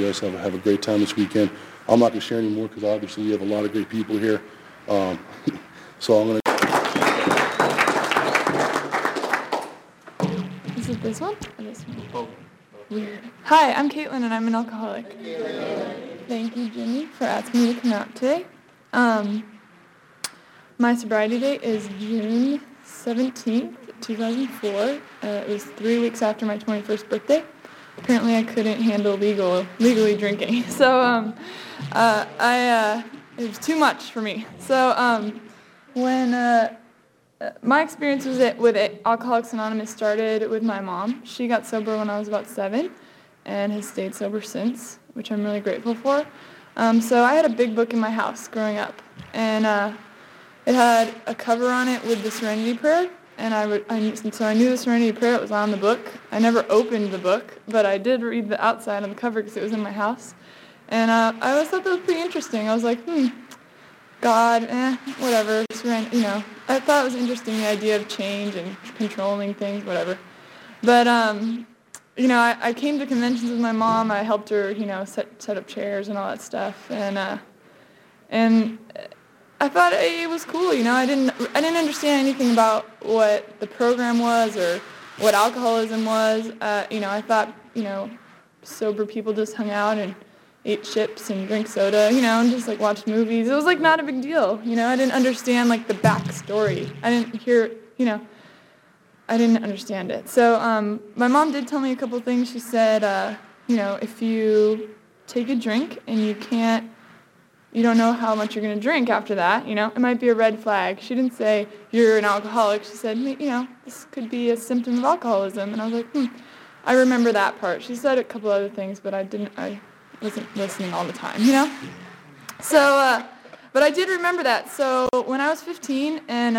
guys have a great time this weekend. I'm not going to share any more because obviously we have a lot of great people here. So I'm going to... Is it this one or this one? Weird. Hi, I'm Caitlin and I'm an alcoholic. Thank you, Jimmy, for asking me to come out today. My sobriety date is June 17th, 2004. It was 3 weeks after my 21st birthday. Apparently I couldn't handle legally drinking. So it was too much for me. So when my experience with Alcoholics Anonymous started with my mom. She got sober when I was about 7 and has stayed sober since, which I'm really grateful for. So I had a big book in my house growing up, and it had a cover on it with the Serenity Prayer, and so I knew the Serenity Prayer. It was on the book. I never opened the book, but I did read the outside on the cover because it was in my house, and I always thought that was pretty interesting. I was like, God, whatever, I thought it was interesting, the idea of change and controlling things, whatever. But, I came to conventions with my mom. I helped her, set up chairs and all that stuff, and I thought it was cool, I didn't understand anything about what the program was or what alcoholism was. I thought, sober people just hung out and ate chips and drank soda, and just watched movies. It was not a big deal, I didn't understand the backstory. I didn't hear, I didn't understand it. So my mom did tell me a couple things. She said, if you take a drink and you don't know how much you're going to drink after that, it might be a red flag. She didn't say you're an alcoholic. She said, this could be a symptom of alcoholism. And I was like, I remember that part. She said a couple other things, but I wasn't listening all the time, So, but I did remember that. So when I was 15 and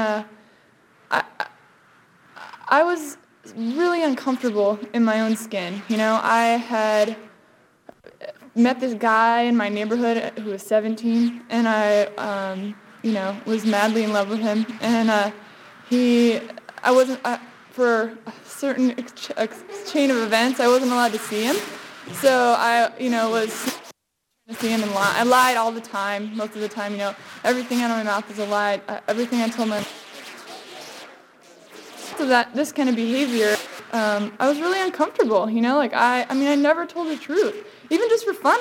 I was really uncomfortable in my own skin, I had met this guy in my neighborhood who was 17, and I, was madly in love with him, and I wasn't, for a certain chain of events, I wasn't allowed to see him, so I, was trying to see him and lie. I lied all the time, most of the time, everything out of my mouth is a lie, everything I told my so that this kind of behavior, I was really uncomfortable, I never told the truth. Even just for fun,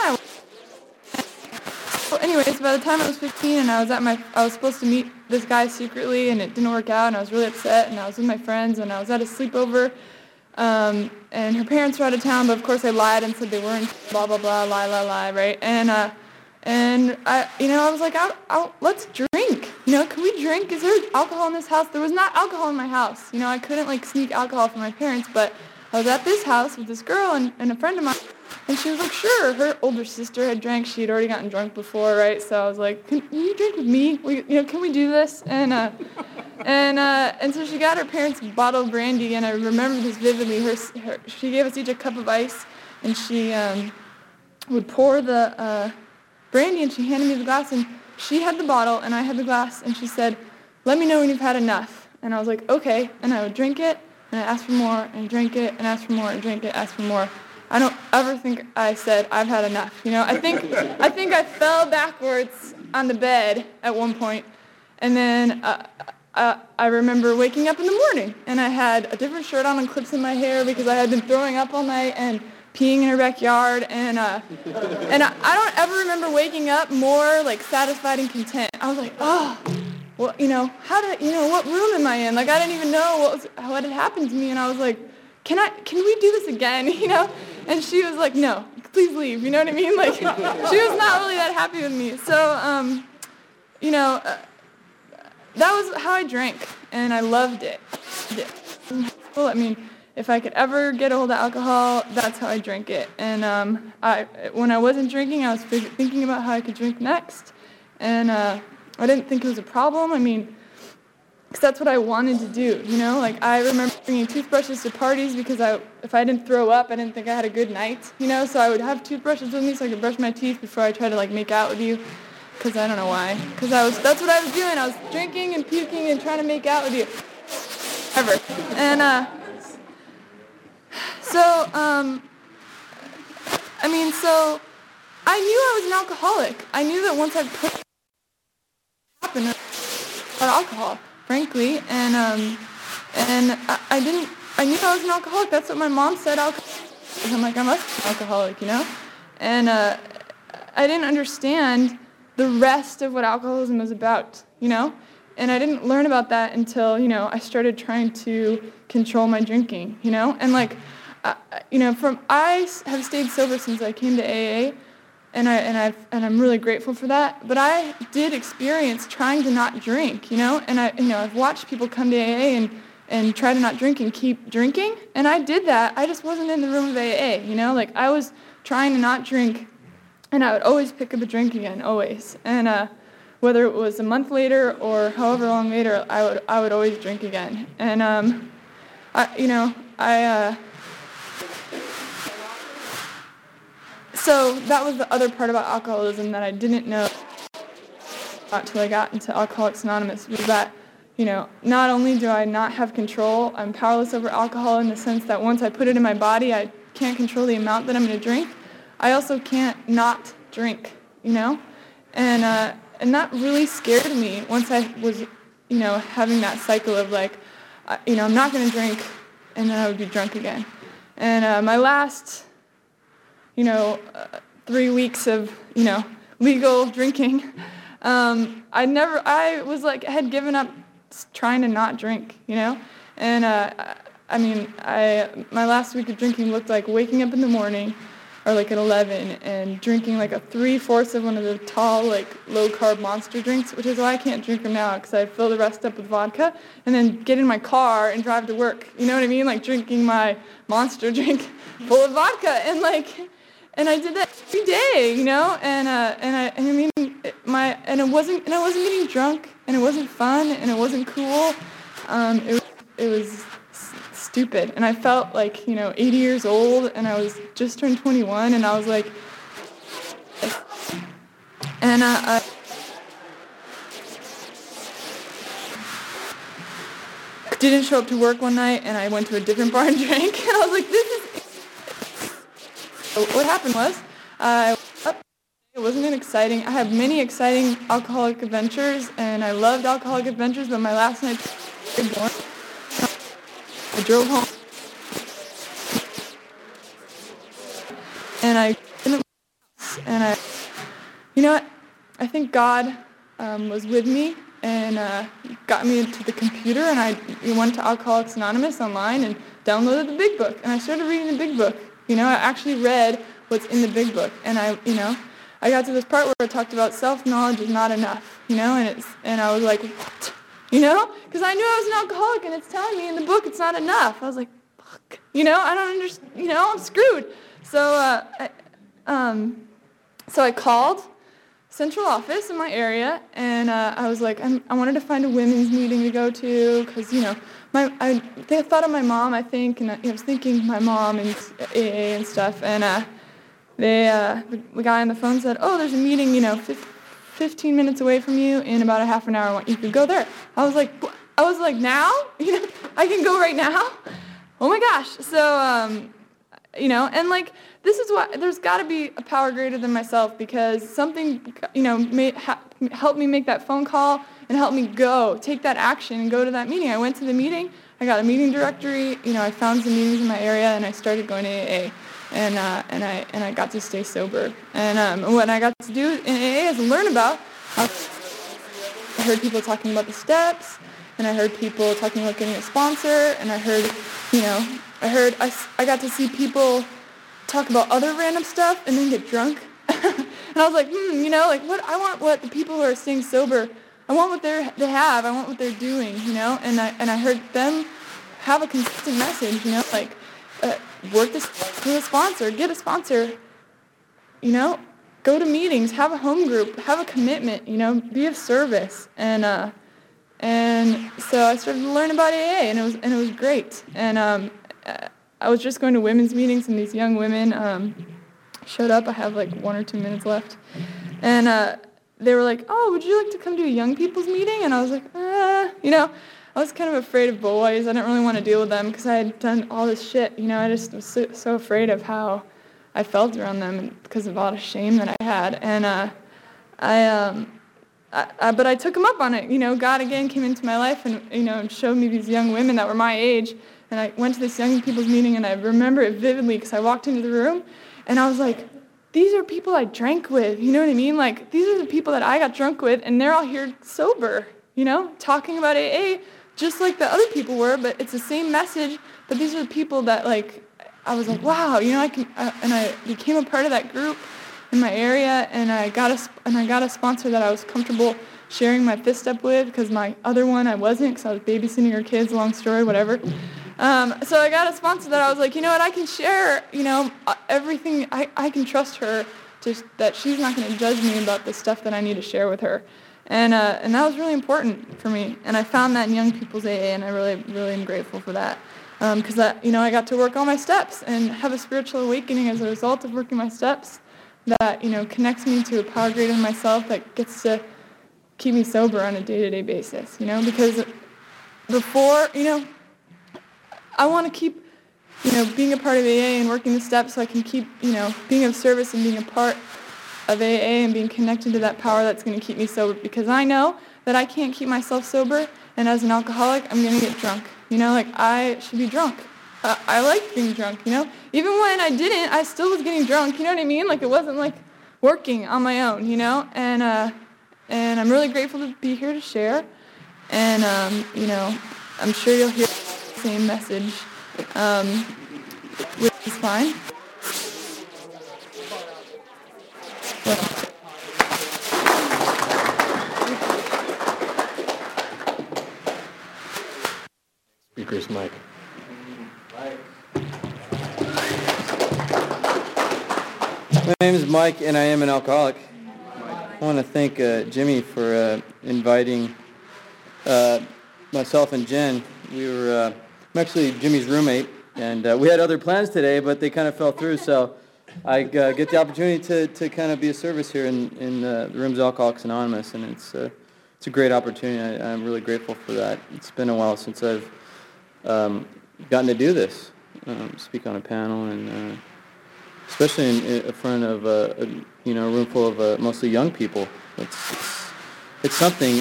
So anyways, by the time I was 15 and I was supposed to meet this guy secretly and it didn't work out and I was really upset and I was with my friends and I was at a sleepover and her parents were out of town, but of course I lied and said they weren't, blah, blah, blah, lie, right? And I was like, let's drink. Can we drink? Is there alcohol in this house? There was not alcohol in my house. I couldn't sneak alcohol from my parents, but I was at this house with this girl and a friend of mine, and she was like, sure. Her older sister had drank. She had already gotten drunk before, right? So I was like, can you drink with me? Can we do this? And so she got her parents a bottle of brandy, and I remember this vividly. She gave us each a cup of ice, and she would pour the brandy, and she handed me the glass, and she had the bottle, and I had the glass, and she said, let me know when you've had enough. And I was like, okay. And I would drink it, and I asked for more, and drink it, and ask for more, and drink it, ask for more. I don't ever think I said, I've had enough. I think I fell backwards on the bed at one point, and then I remember waking up in the morning, and I had a different shirt on and clips in my hair because I had been throwing up all night and peeing in her backyard, and I don't ever remember waking up more satisfied and content. I was like, oh, well, what room am I in? I didn't even know what had happened to me, and I was like, can we do this again? And she was like, no, please leave. You know what I mean? She was not really that happy with me. So, that was how I drank, and I loved it. Well, if I could ever get a hold of alcohol, that's how I drank it. And when I wasn't drinking, I was thinking about how I could drink next. And I didn't think it was a problem. Because that's what I wanted to do, I remember bringing toothbrushes to parties because if I didn't throw up, I didn't think I had a good night, so I would have toothbrushes with me so I could brush my teeth before I tried to make out with you, because I don't know why, because that's what I was doing. I was drinking and puking and trying to make out with you, ever. And so I knew I was an alcoholic. I knew that once I put happened about alcohol, frankly, and I didn't. I knew I was an alcoholic. That's what my mom said. I'm like, I must be an alcoholic, and I didn't understand the rest of what alcoholism was about, and I didn't learn about that until I started trying to control my drinking, and like, I have stayed sober since I came to AA. And I'm really grateful for that. But I did experience trying to not drink, and I've watched people come to AA and try to not drink and keep drinking, and I did that. I just wasn't in the room of AA, like I was trying to not drink, and I would always pick up a drink again, always. And whether it was a month later or however long later, I would always drink again. And So that was the other part about alcoholism that I didn't know until I got into Alcoholics Anonymous, was that, not only do I not have control, I'm powerless over alcohol in the sense that once I put it in my body, I can't control the amount that I'm going to drink. I also can't not drink, and that really scared me once I was, having that cycle of like, I'm not going to drink, and then I would be drunk again. And my last 3 weeks of, legal drinking, I was like, had given up trying to not drink, and my last week of drinking looked like waking up in the morning, or like at 11, and drinking like a 3/4 of one of the tall, like low-carb Monster drinks, which is why I can't drink them now, because I fill the rest up with vodka, and then get in my car and drive to work, you know what I mean? Like drinking my Monster drink full of vodka, and like, and I did that every day, and I wasn't getting drunk, and it wasn't fun, and it wasn't cool. It was stupid, and I felt like 80 years old, and I was just turned 21, and I was like, and didn't show up to work one night, and I went to a different bar and drank, and I was like, this is. What happened was, I woke up. It wasn't exciting. I had many exciting alcoholic adventures, and I loved alcoholic adventures, but my last night was very boring. I drove home, and I didn't, and I think God was with me and got me into the computer, and I went to Alcoholics Anonymous online and downloaded the Big Book, and I started reading the Big Book. I actually read what's in the Big Book, and I got to this part where it talked about self-knowledge is not enough, and I was like, what? Because I knew I was an alcoholic, and it's telling me in the book it's not enough. I was like, fuck, I don't understand, I'm screwed. So, so I called central office in my area, and I was like, I wanted to find a women's meeting to go to, because, they thought of my mom, I think, and I was thinking my mom and AA and stuff, and the guy on the phone said, oh, there's a meeting, 15 minutes away from you in about a half an hour, you could go there. I was like, now? I can go right now? Oh my gosh. So, and like, this is why there's got to be a power greater than myself, because something, helped me make that phone call and helped me take that action and go to that meeting. I went to the meeting, I got a meeting directory, I found some meetings in my area, and I started going to AA, and I got to stay sober. And what I got to do in AA is learn about, I heard people talking about the steps, and I heard people talking about getting a sponsor, and I heard, I got to see people talk about other random stuff and then get drunk. And I was like, I want what the people who are staying sober, I want what they have, I want what they're doing, and I heard them have a consistent message, work this through a sponsor, get a sponsor, go to meetings, have a home group, have a commitment, be of service, and so I started to learn about AA, and it was great, and I was just going to women's meetings, and these young women showed up. I have like 1 or 2 minutes left, and they were like, "Oh, would you like to come to a young people's meeting?" And I was like, I was kind of afraid of boys. I didn't really want to deal with them because I had done all this shit. I just was so afraid of how I felt around them because of all the shame that I had. And but I took him up on it. God again came into my life and, and showed me these young women that were my age. And I went to this young people's meeting, and I remember it vividly because I walked into the room, and I was like, these are people I drank with. You know what I mean? Like, these are the people that I got drunk with, and they're all here sober, talking about AA just like the other people were, but it's the same message. But these are the people that, like, I was like, wow, and I became a part of that group in my area, and I got a sponsor that I was comfortable sharing my fifth step with, because my other one I wasn't, because I was babysitting her kids, long story, whatever. So I got a sponsor that I was like, I can share, everything. I can trust her that she's not going to judge me about the stuff that I need to share with her. And that was really important for me. And I found that in Young People's AA, and I really, really am grateful for that. Because I got to work all my steps and have a spiritual awakening as a result of working my steps that, connects me to a power greater than myself that gets to keep me sober on a day-to-day basis, because before, I want to keep, being a part of AA and working the steps so I can keep, being of service and being a part of AA and being connected to that power that's going to keep me sober, because I know that I can't keep myself sober, and as an alcoholic, I'm going to get drunk. I should be drunk. I like being drunk, Even when I didn't, I still was getting drunk, you know what I mean? Like, it wasn't like working on my own, And I'm really grateful to be here to share. And, I'm sure you'll hear the same message, which is fine. Speaker's mic. My name is Mike, and I am an alcoholic. I want to thank Jimmy for inviting myself and Jen. I'm actually Jimmy's roommate, and we had other plans today, but they kind of fell through, so I get the opportunity to kind of be a service here in the Rooms Alcoholics Anonymous, and it's a great opportunity. I'm really grateful for that. It's been a while since I've gotten to do this, speak on a panel, and especially in front of a room full of mostly young people. It's something.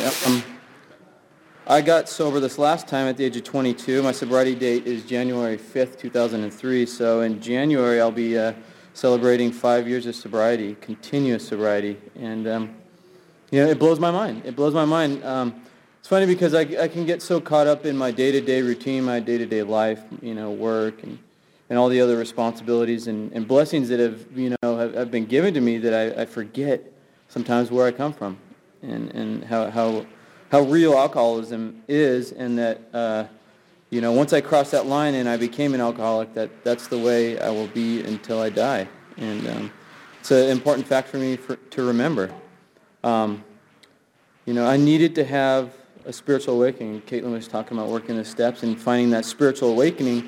I got sober this last time at the age of 22. My sobriety date is January 5th, 2003. So in January, I'll be celebrating 5 years of sobriety, continuous sobriety, and it blows my mind. It blows my mind. It's funny because I can get so caught up in my day-to-day routine, my day-to-day life, work and all the other responsibilities and blessings that have been given to me that I forget sometimes where I come from and how real alcoholism is, and that once I crossed that line and I became an alcoholic, that's the way I will be until I die. And it's an important fact for me to remember. I needed to have a spiritual awakening. Caitlin was talking about working the steps and finding that spiritual awakening.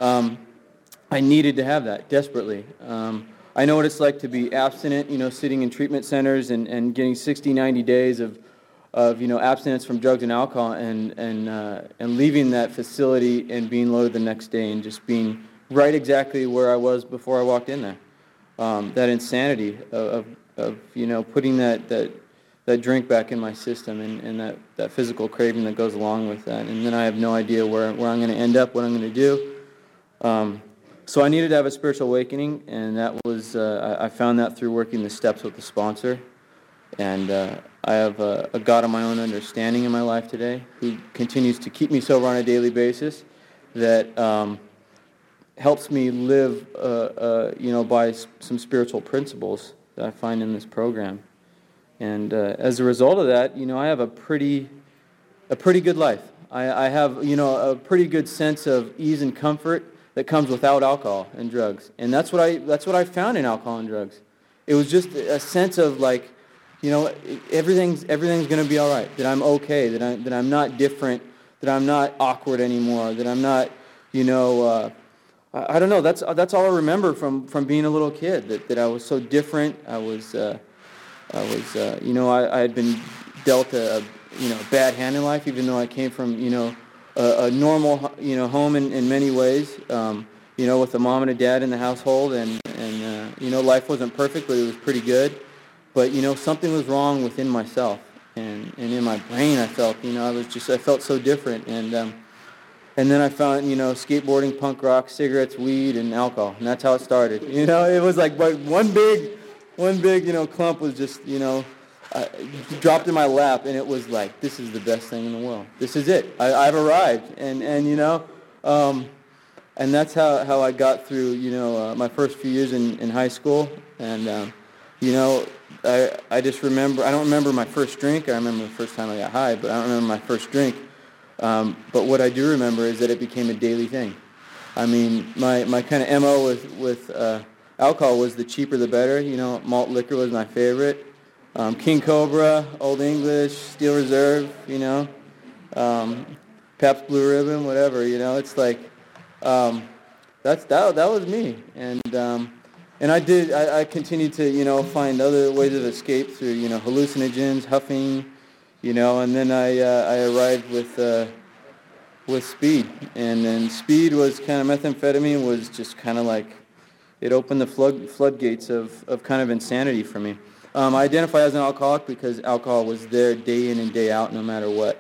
I needed to have that desperately. I know what it's like to be abstinent, sitting in treatment centers and getting 60, 90 days of abstinence from drugs and alcohol, and leaving that facility and being loaded the next day and just being right exactly where I was before I walked in there. That insanity of putting that drink back in my system and that physical craving that goes along with that. And then I have no idea where I'm going to end up, what I'm going to do. So I needed to have a spiritual awakening, and that was I found that through working the steps with the sponsor. And I have a God of my own understanding in my life today who continues to keep me sober on a daily basis, that helps me live by some spiritual principles that I find in this program. And as a result of that, I have a pretty good life. I have a pretty good sense of ease and comfort that comes without alcohol and drugs. And that's what I found in alcohol and drugs. It was just a sense of like, everything's going to be all right. That I'm okay. That I'm not different. That I'm not awkward anymore. That I'm not, I don't know. That's all I remember from being a little kid. That I was so different. I had been dealt a bad hand in life, even though I came from a normal home in many ways. With a mom and a dad in the household, and life wasn't perfect, but it was pretty good. But, something was wrong within myself. And in my brain, I felt, I felt so different. And then I found, skateboarding, punk rock, cigarettes, weed, and alcohol. And that's how it started. It was like one big, clump was just, dropped in my lap. And it was like, this is the best thing in the world. This is it. I've arrived. And that's how I got through, my first few years in high school. And, I just remember, I don't remember my first drink. I remember the first time I got high, but I don't remember my first drink. But what I do remember is that it became a daily thing. I mean, my kind of MO with alcohol was the cheaper the better. Malt liquor was my favorite. King Cobra, Old English, Steel Reserve, Pabst Blue Ribbon, whatever. It's like that was me. And I continued to, find other ways of escape through, hallucinogens, huffing, and then I arrived with speed. And then speed was kind of, methamphetamine was just kind of like, it opened the floodgates of kind of insanity for me. I identify as an alcoholic because alcohol was there day in and day out, no matter what.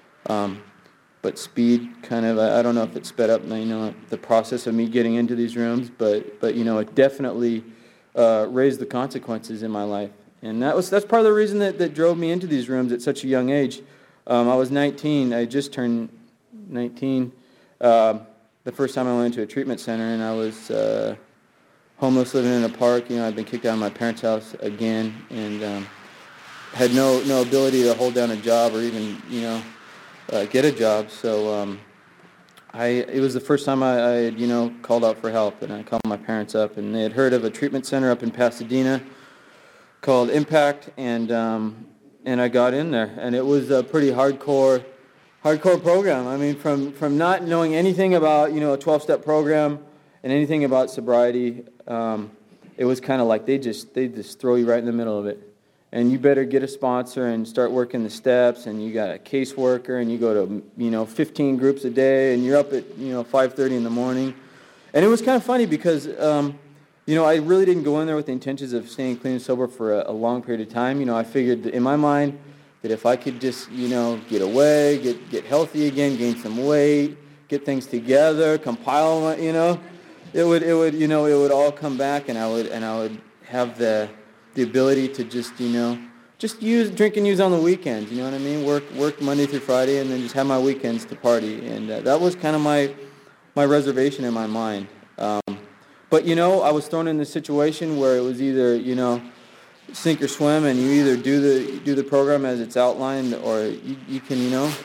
But speed kind of, I don't know if it sped up, the process of me getting into these rooms, but it definitely raised the consequences in my life. And that's part of the reason that drove me into these rooms at such a young age. I was 19, I just turned 19, the first time I went to a treatment center, and I was homeless, living in a park. I'd been kicked out of my parents' house again, and had no ability to hold down a job or even, get a job. So it was the first time I had, called out for help, and I called my parents up, and they had heard of a treatment center up in Pasadena called Impact, and I got in there, and it was a pretty hardcore program. I mean, from not knowing anything about, a 12-step program and anything about sobriety, it was kind of like they just throw you right in the middle of it. And you better get a sponsor and start working the steps, and you got a caseworker, and you go to, 15 groups a day, and you're up at, 5:30 in the morning. And it was kind of funny because, I really didn't go in there with the intentions of staying clean and sober for a long period of time. I figured that in my mind that if I could just, get away, get healthy again, gain some weight, get things together, compile, it would all come back, and I would have the ability to just drink and use on the weekends, you know what I mean? Work Monday through Friday, and then just have my weekends to party. And that was kind of my reservation in my mind. But, I was thrown in this situation where it was either, sink or swim, and you either do the program as it's outlined, or you can,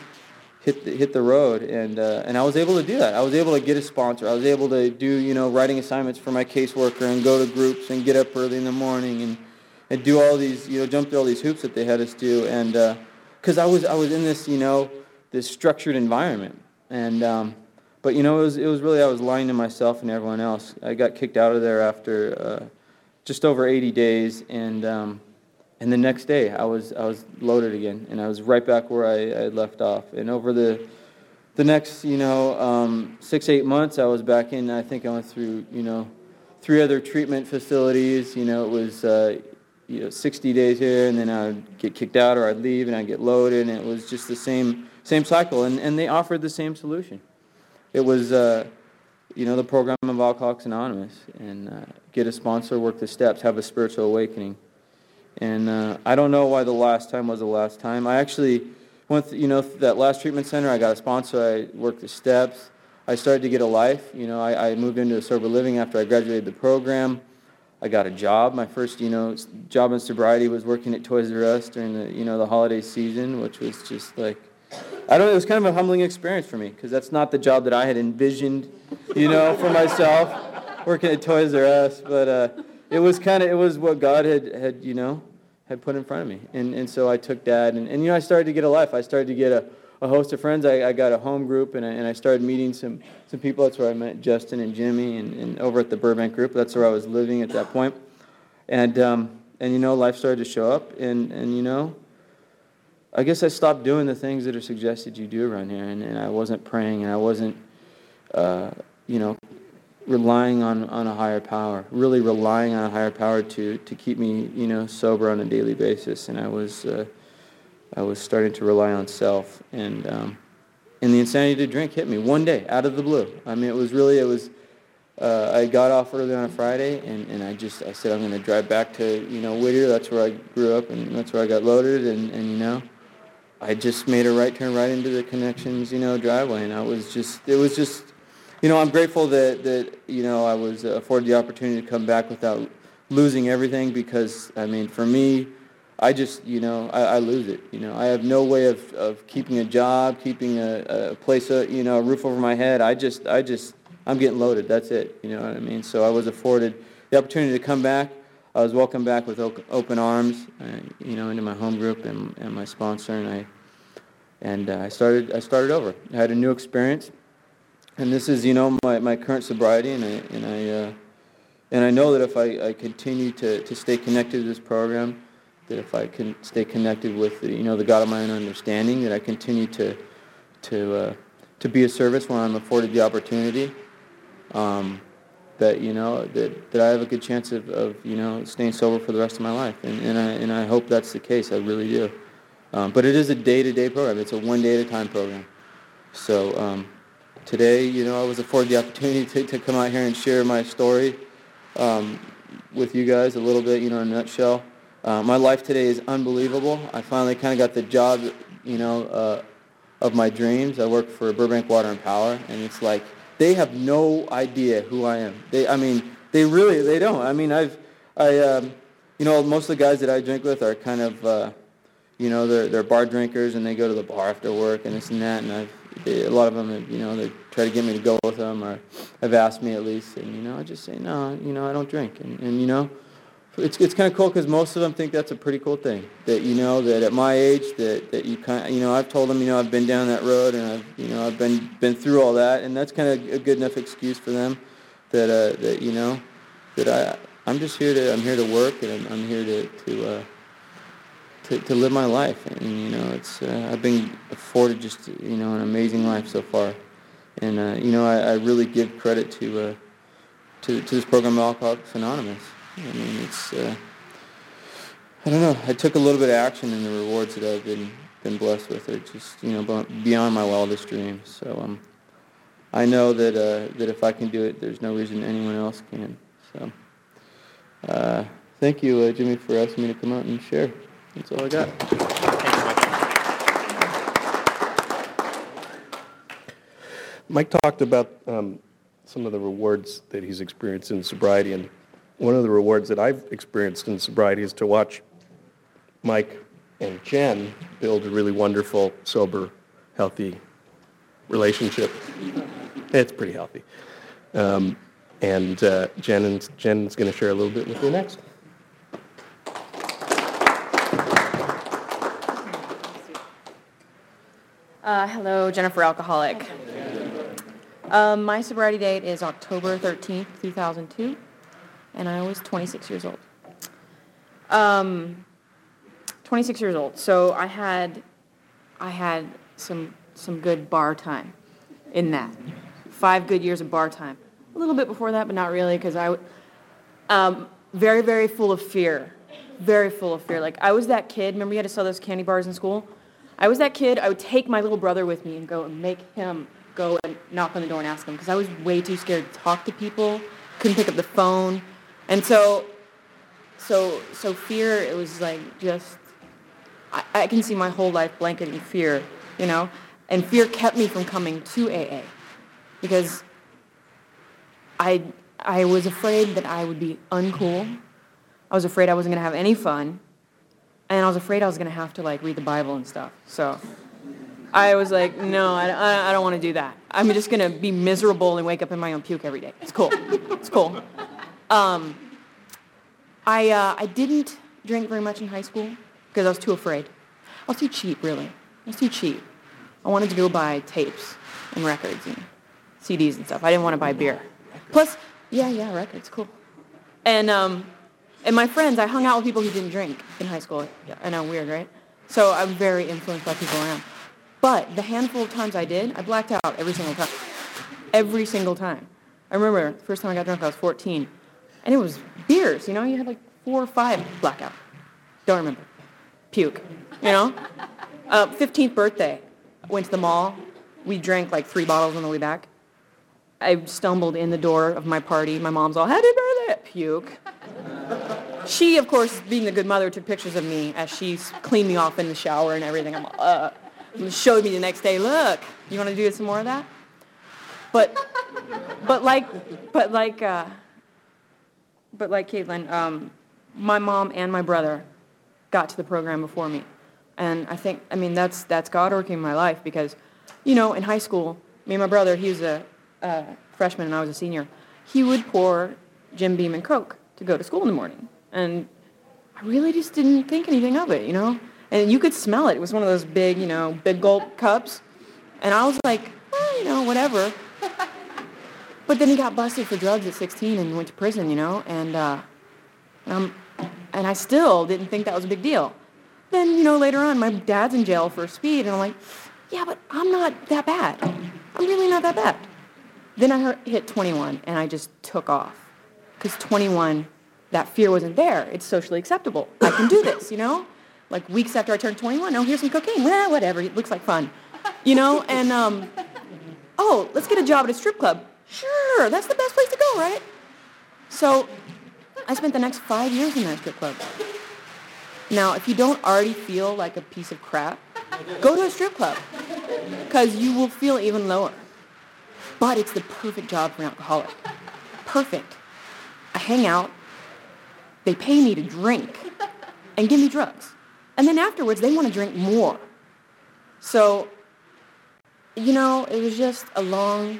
hit the road. And I was able to do that. I was able to get a sponsor. I was able to do, writing assignments for my caseworker and go to groups and get up early in the morning and do all these, jump through all these hoops that they had us do, and because I was in this, this structured environment, and but it was really, I was lying to myself and everyone else. I got kicked out of there after just over 80 days, and the next day I was loaded again, and I was right back where I had left off. And over the next 6-8 months, I was back in. I think I went through 3 other treatment facilities. It was 60 days here, and then I'd get kicked out, or I'd leave, and I'd get loaded, and it was just the same cycle, and they offered the same solution. It was, the program of Alcoholics Anonymous, and get a sponsor, work the steps, have a spiritual awakening. And I don't know why the last time was the last time. I actually went, that last treatment center, I got a sponsor, I worked the steps, I started to get a life. I moved into a sober living after I graduated the program. I got a job. My first, job in sobriety was working at Toys R Us during the, the holiday season, which was just like, I don't know, it was kind of a humbling experience for me, because that's not the job that I had envisioned, for myself, working at Toys R Us. But it was what God had put in front of me. And so I took that, and I started to get a life. I started to get a host of friends. I got a home group, and I started meeting some people. That's where I met Justin and Jimmy, and over at the Burbank group. That's where I was living at that point. And life started to show up, and I guess I stopped doing the things that are suggested you do around here, and I wasn't praying, and I wasn't, relying on a higher power, really relying on a higher power to keep me, sober on a daily basis. And I was starting to rely on self, and the insanity to drink hit me one day out of the blue. I mean, I got off early on a Friday, and I said, I'm going to drive back to, Whittier. That's where I grew up, and that's where I got loaded, and I just made a right turn right into the Connections, driveway, and it was just, I'm grateful that I was afforded the opportunity to come back without losing everything, because, I mean, for me, I just, I lose it. I have no way of keeping a job, keeping a place, a roof over my head. I'm getting loaded. That's it. You know what I mean? So I was afforded the opportunity to come back. I was welcomed back with open arms, into my home group and my sponsor, and I started over. I had a new experience, and this is, my current sobriety, and I know that if I continue to stay connected to this program, that if I can stay connected with the God of my own understanding, that I continue to be of service when I'm afforded the opportunity, that I have a good chance of staying sober for the rest of my life, and I hope that's the case. I really do. But it is a day-to-day program. It's a one day at a time program. So today, I was afforded the opportunity to come out here and share my story with you guys a little bit, in a nutshell. My life today is unbelievable. I finally kind of got the job, of my dreams. I work for Burbank Water and Power, and it's like they have no idea who I am. They don't. I mean, most of the guys that I drink with are kind of, they're bar drinkers, and they go to the bar after work and this and that, and a lot of them, they try to get me to go with them, or have asked me at least, and, I just say, no, I don't drink, and it's kind of cool because most of them think that's a pretty cool thing, that, that at my age, that you kind of, I've told them, I've been down that road, and I've been through all that, and that's kind of a good enough excuse for them that I'm just here to work, and I'm here to live my life, and, it's, I've been afforded just, an amazing life so far, and, I really give credit to this program, Alcoholics Anonymous. I mean, it's, I don't know, I took a little bit of action, and the rewards that I've been blessed with are just, beyond my wildest dreams. So I know that if I can do it, there's no reason anyone else can. So thank you, Jimmy, for asking me to come out and share. That's all I got. Mike talked about some of the rewards that he's experienced in sobriety, and one of the rewards that I've experienced in sobriety is to watch Mike and Jen build a really wonderful, sober, healthy relationship. It's pretty healthy. And Jen's going to share a little bit with you next. Hello, Jennifer Alcoholic. My sobriety date is October 13th, 2002. And I was 26 years old. 26 years old. So I had some good bar time in that. 5 good years of bar time. A little bit before that, but not really, because I very, very full of fear. Very full of fear. Like, I was that kid. Remember you had to sell those candy bars in school? I was that kid. I would take my little brother with me and go and make him go and knock on the door and ask him, because I was way too scared to talk to people. Couldn't pick up the phone. And so fear, it was like just, I can see my whole life blanketing fear, and fear kept me from coming to AA, because I was afraid that I would be uncool. I was afraid I wasn't going to have any fun, and I was afraid I was going to have to read the Bible and stuff. So I was like, no, I don't want to do that. I'm just going to be miserable and wake up in my own puke every day. It's cool. It's cool. I didn't drink very much in high school because I was too afraid. I was too cheap, really. I was too cheap. I wanted to go buy tapes and records and CDs and stuff. I didn't want to buy beer. Plus, yeah, records, cool. And my friends, I hung out with people who didn't drink in high school. Yeah, I know, weird, right? So I'm very influenced by people around. But the handful of times I did, I blacked out every single time. Every single time. I remember the first time I got drunk, I was 14. And it was beers, you know? You had like 4 or 5 blackout. Don't remember. Puke, you know? 15th birthday. Went to the mall. We drank like 3 bottles on the way back. I stumbled in the door of my party. My mom's all, happy birthday! Puke. She, of course, being the good mother, took pictures of me as she cleaned me off in the shower and everything. I'm and showed me the next day, look, you want to do some more of that? But like Caitlin, my mom and my brother got to the program before me. And I mean, that's God working in my life because, you know, in high school, me and my brother, he was a freshman and I was a senior, he would pour Jim Beam and Coke to go to school in the morning. And I really just didn't think anything of it, you know? And you could smell it. It was one of those big, you know, big gulp cups. And I was like, you know, whatever. But then he got busted for drugs at 16 and went to prison, you know? And I still didn't think that was a big deal. Then, you know, later on, my dad's in jail for speed, and I'm like, yeah, but I'm not that bad. I'm really not that bad. Then I hit 21, and I just took off. Because 21, that fear wasn't there. It's socially acceptable. I can do this, you know? Like weeks after I turned 21, oh, here's some cocaine. Well, whatever, it looks like fun. You know, and, oh, let's get a job at a strip club. Sure, that's the best place to go, right? So I spent the next 5 years in that strip club. Now, if you don't already feel like a piece of crap, go to a strip club because you will feel even lower. But it's the perfect job for an alcoholic. Perfect. I hang out, they pay me to drink and give me drugs. And then afterwards, they want to drink more. So, you know, it was just a long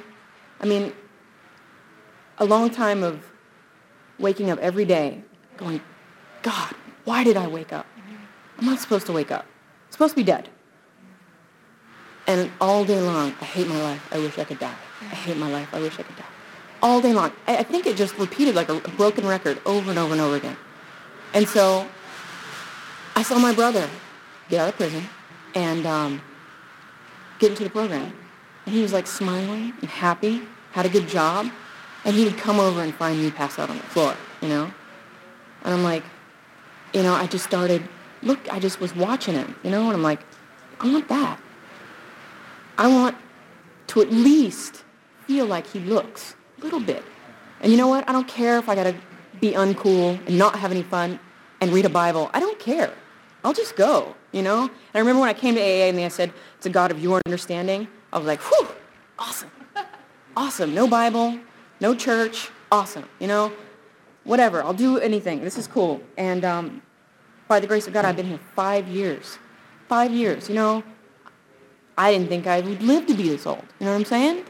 time of waking up every day going, God, why did I wake up? I'm not supposed to wake up. I'm supposed to be dead. And all day long, I hate my life. I wish I could die. I hate my life. I wish I could die. All day long. I think it just repeated like a broken record over and over and over again. And so I saw my brother get out of prison and get into the program. And he was like smiling and happy, had a good job. And he would come over and find me passed out on the floor, you know? And I'm like, you know, I just was watching him, you know? And I'm like, I want that. I want to at least feel like he looks a little bit. And you know what? I don't care if I got to be uncool and not have any fun and read a Bible. I don't care. I'll just go, you know? And I remember when I came to AA and they said, it's a God of your understanding. I was like, whew, awesome. Awesome. No Bible, no church, awesome, you know? Whatever, I'll do anything. This is cool. And by the grace of God, I've been here 5 years. 5 years, you know? I didn't think I would live to be this old. You know what I'm saying?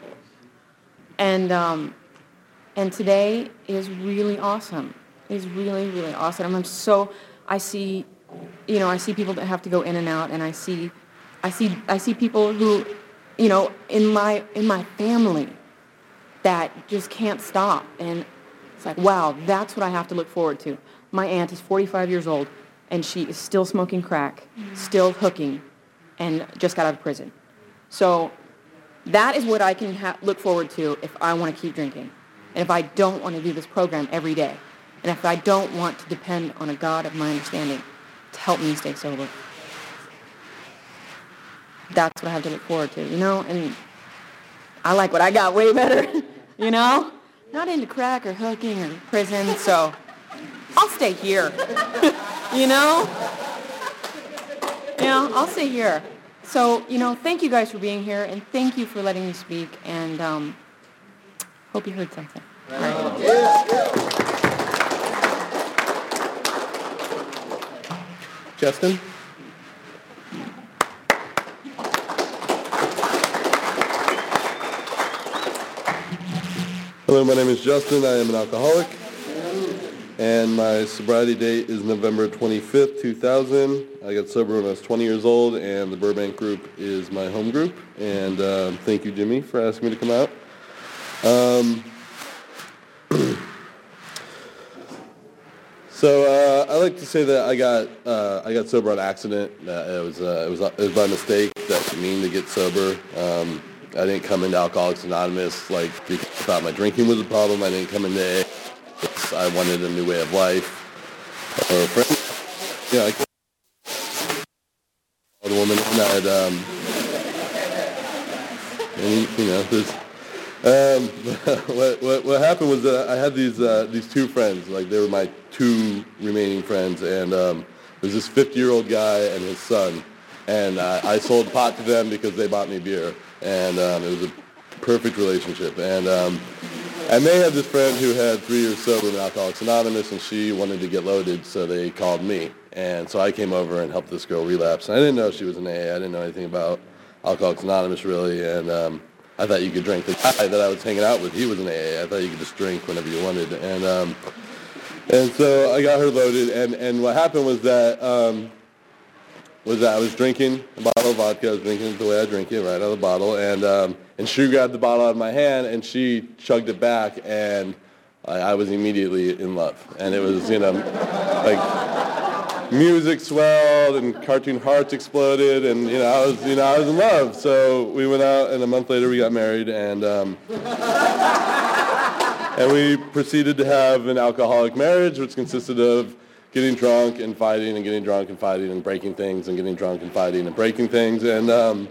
And today is really awesome. It's really, really awesome. I see people that have to go in and out, and I see people who, you know, in my family that just can't stop. And it's like, wow, that's what I have to look forward to. My aunt is 45 years old, and she is still smoking crack, still hooking, and just got out of prison. So that is what I can look forward to if I want to keep drinking, and if I don't want to do this program every day, and if I don't want to depend on a God of my understanding to help me stay sober. That's what I have to look forward to, you know? And I like what I got way better, you know? Not into crack or hooking or prison, so I'll stay here, you know? Yeah, I'll stay here. So, you know, thank you guys for being here, and thank you for letting me speak, and hope you heard something. All right. Justin? Hello, my name is Justin. I am an alcoholic, and my sobriety date is November 25th, 2000. I got sober when I was 20 years old, and the Burbank group is my home group. And thank you, Jimmy, for asking me to come out. So I like to say that I got sober on accident. It was by mistake. That didn't mean to get sober. I didn't come into Alcoholics Anonymous like because I thought my drinking was a problem. I didn't come into AA. I wanted a new way of life. Or a friend, I called a woman that, what happened was that I had these two friends, like they were my two remaining friends, and there's this 50-year-old guy and his son, and I sold pot to them because they bought me beer, and it was a perfect relationship, and they had this friend who had 3 years sober in Alcoholics Anonymous, and she wanted to get loaded, so they called me, and so I came over and helped this girl relapse, and I didn't know she was an AA, I didn't know anything about Alcoholics Anonymous really, and I thought you could drink. The guy that I was hanging out with, he was an AA. I thought you could just drink whenever you wanted. And so I got her loaded. And what happened was that I was drinking a bottle of vodka. I was drinking it the way I drink it, right out of the bottle. And she grabbed the bottle out of my hand, and she chugged it back. And I was immediately in love. And it was, like music swelled and cartoon hearts exploded, and I was in love. So we went out, and a month later we got married, and and we proceeded to have an alcoholic marriage, which consisted of getting drunk and fighting, and getting drunk and fighting, and breaking things, and getting drunk and fighting and breaking things, and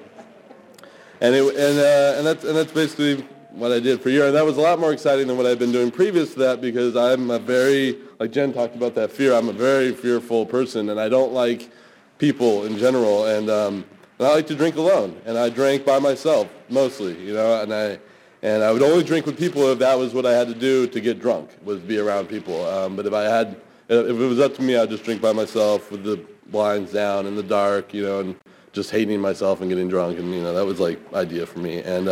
that's basically what I did for a year. And that was a lot more exciting than what I'd been doing previous to that, because I'm a very, like Jen talked about that fear, I'm a very fearful person, and I don't like people in general, and I like to drink alone, and I drank by myself mostly, and I would only drink with people if that was what I had to do to get drunk, was be around people. But if it was up to me, I'd just drink by myself with the blinds down in the dark, and just hating myself and getting drunk, and that was like idea for me, and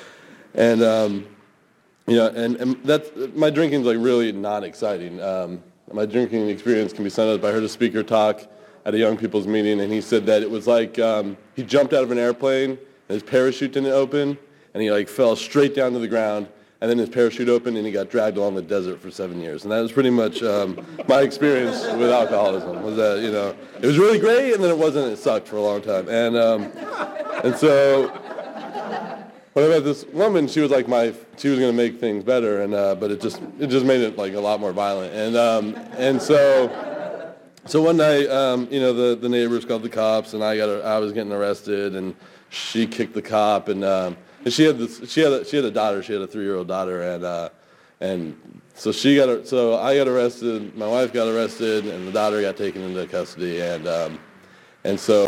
that's, my drinking's like really not exciting. My drinking experience can be summed up. I heard a speaker talk at a young people's meeting, and he said that it was like he jumped out of an airplane and his parachute didn't open, and he like fell straight down to the ground, and then his parachute opened and he got dragged along the desert for 7 years. And that was pretty much my experience with alcoholism, was that it was really great, and then it wasn't. It sucked for a long time, and so. When I met this woman, she was like she was going to make things better, and but it just made it like a lot more violent, and so one night, the neighbors called the cops, and I was getting arrested, and she kicked the cop, and she had a daughter, she had a 3-year-old daughter, and so I got arrested, my wife got arrested, and the daughter got taken into custody, and so.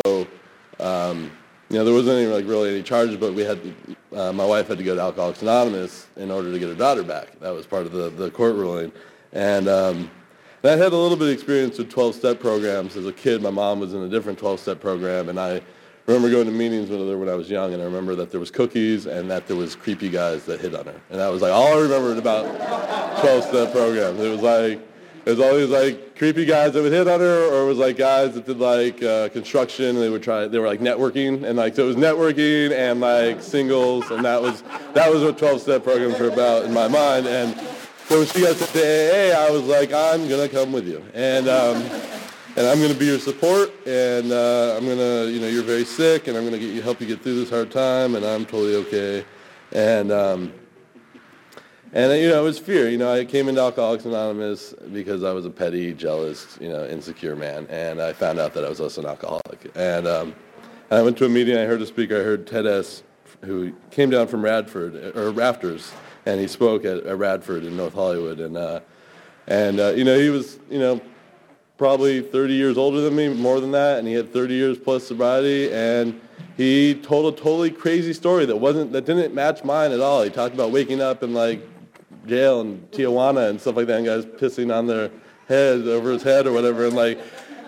There wasn't really any charges, but we had my wife had to go to Alcoholics Anonymous in order to get her daughter back. That was part of the court ruling, and I had a little bit of experience with 12-step programs as a kid. My mom was in a different 12-step program, and I remember going to meetings with her when I was young, and I remember that there was cookies and that there was creepy guys that hit on her, and that was like all I remembered about 12-step programs. It was always like creepy guys that would hit on her, or it was like guys that did like construction, and they were like networking, and like so it was networking and like singles, and that was what 12-step programs were about in my mind. And so when she got sent to AA, I was like, I'm gonna come with you, and I'm gonna be your support, and I'm gonna, you're very sick, and I'm gonna help you get through this hard time, and I'm totally okay, and it was fear. I came into Alcoholics Anonymous because I was a petty, jealous, insecure man, and I found out that I was also an alcoholic. And I went to a meeting. I heard a speaker. I heard Ted S., who came down from Rafters, and he spoke at Radford in North Hollywood. And he was, probably 30 years older than me, more than that, and he had 30 years plus sobriety, and he told a totally crazy story that didn't match mine at all. He talked about waking up in like jail in Tijuana and stuff like that, and guys pissing on their head over his head or whatever, and and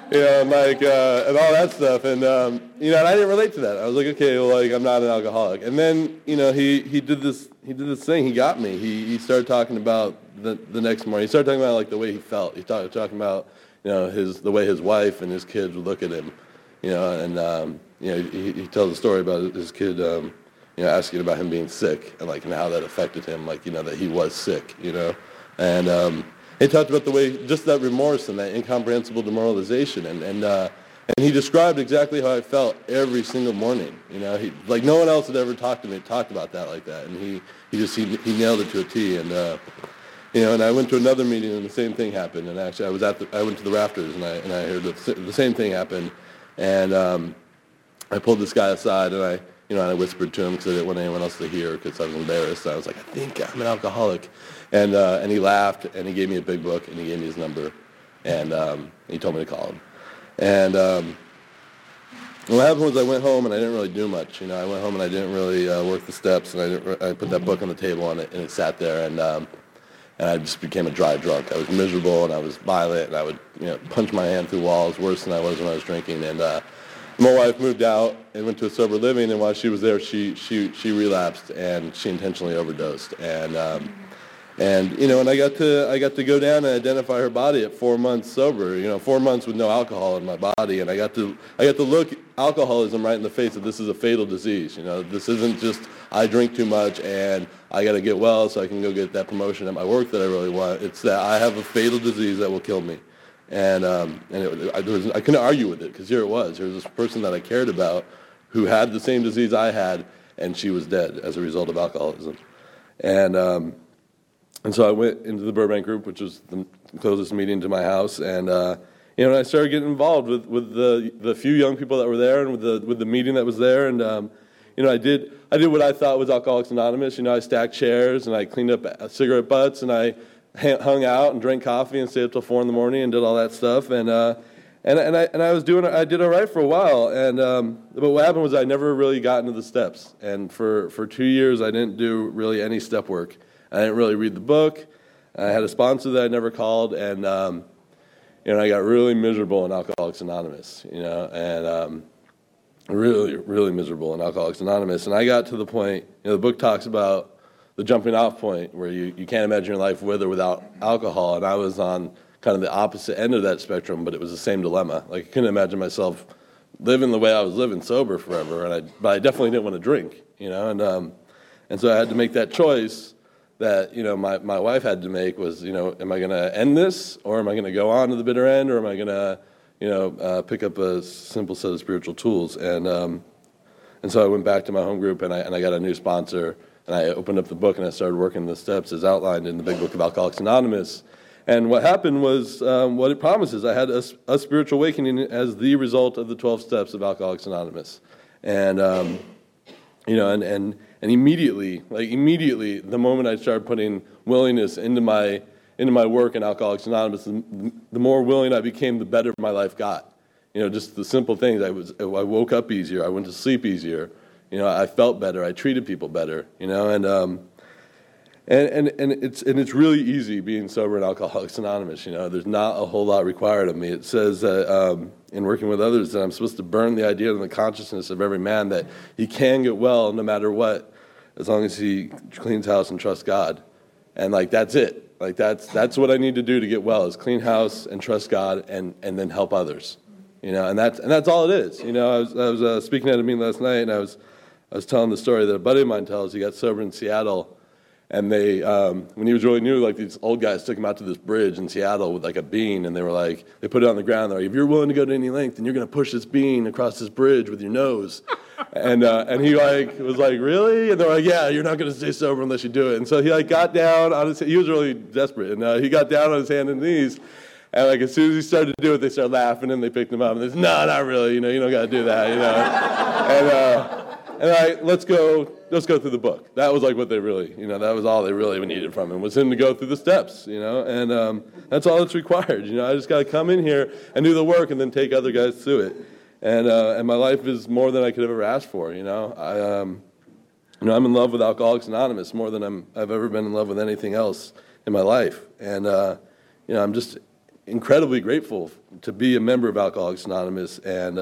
all that stuff, and and I didn't relate to that. I was like, okay, well, like I'm not an alcoholic. And then he did this thing. He got me. He started talking about the next morning. He started talking about like the way he felt. He started talking about the way his wife and his kids would look at him, and he tells a story about his kid. Asking about him being sick and and how that affected him, that he was sick, and he talked about the way, just that remorse and that incomprehensible demoralization, and And he described exactly how I felt every single morning. Like no one else had ever talked about that like that. And he nailed it to a T. And and I went to another meeting and the same thing happened. And actually, I went to the rafters and I heard the same thing happen. And I pulled this guy aside and I whispered to him because I didn't want anyone else to hear because I was embarrassed. I was like, I think I'm an alcoholic. And he laughed and he gave me a big book and he gave me his number. And he told me to call him. And what happened was I went home and I didn't really do much. I went home and I didn't really work the steps, and I put that book on the table and it sat there, and I just became a dry drunk. I was miserable and I was violent, and I would punch my hand through walls worse than I was when I was drinking. And my wife moved out and went to a sober living, and while she was there, she relapsed and she intentionally overdosed. And I got to go down and identify her body at 4 months sober. 4 months with no alcohol in my body, and I got to look alcoholism right in the face that this is a fatal disease. This isn't just I drink too much and I got to get well so I can go get that promotion at my work that I really want. It's that I have a fatal disease that will kill me, and I couldn't argue with it because here it was. There was this person that I cared about who had the same disease I had, and she was dead as a result of alcoholism, And so I went into the Burbank group, which was the closest meeting to my house, and I started getting involved with the few young people that were there, and with the meeting that was there, and I did what I thought was Alcoholics Anonymous. I stacked chairs and I cleaned up cigarette butts and I hung out and drank coffee and stayed up till 4 in the morning and did all that stuff, and I did all right for a while, but what happened was I never really got into the steps, and for 2 years I didn't do really any step work. I didn't really read the book. I had a sponsor that I never called, and I got really miserable in Alcoholics Anonymous, and really, really miserable in Alcoholics Anonymous. And I got to the point, the book talks about the jumping off point where you can't imagine your life with or without alcohol, and I was on kind of the opposite end of that spectrum, but it was the same dilemma. Like I couldn't imagine myself living the way I was living sober forever, but I definitely didn't want to drink, and so I had to make that choice that my wife had to make was am I going to end this, or am I going to go on to the bitter end, or am I going to pick up a simple set of spiritual tools? And so I went back to my home group and I got a new sponsor, and I opened up the book and I started working the steps as outlined in the big book of Alcoholics Anonymous. And what happened was what it promises. I had a spiritual awakening as the result of the 12 steps of Alcoholics Anonymous, and And immediately, the moment I started putting willingness into my work in Alcoholics Anonymous, the more willing I became, the better my life got. Just the simple things. I woke up easier. I went to sleep easier. I felt better. I treated people better. And it's really easy being sober in Alcoholics Anonymous. There's not a whole lot required of me. It says that in working with others that I'm supposed to burn the idea in the consciousness of every man that he can get well no matter what, as long as he cleans house and trusts God. And that's it. That's what I need to do to get well, is clean house and trust God and then help others. And that's all it is. I was speaking at a meeting last night, and I was telling the story that a buddy of mine tells. He got sober in Seattle. And they, when he was really new, these old guys took him out to this bridge in Seattle with a bean, and they were they put it on the ground. They're like, if you're willing to go to any length, then you're going to push this bean across this bridge with your nose. And he was like, really? And they're like, yeah, you're not going to stay sober unless you do it. And so he got down on his, he was really desperate, and he got down on his hands and knees. And as soon as he started to do it, they started laughing, and they picked him up. And they said, no, not really. You don't got to do that. And let's go through the book. That was what they really, that was all they really needed from him, was him to go through the steps, and that's all that's required. I just got to come in here and do the work and then take other guys through it. And my life is more than I could ever ask for, I'm in love with Alcoholics Anonymous more than I've ever been in love with anything else in my life. And, I'm just incredibly grateful to be a member of Alcoholics Anonymous. And,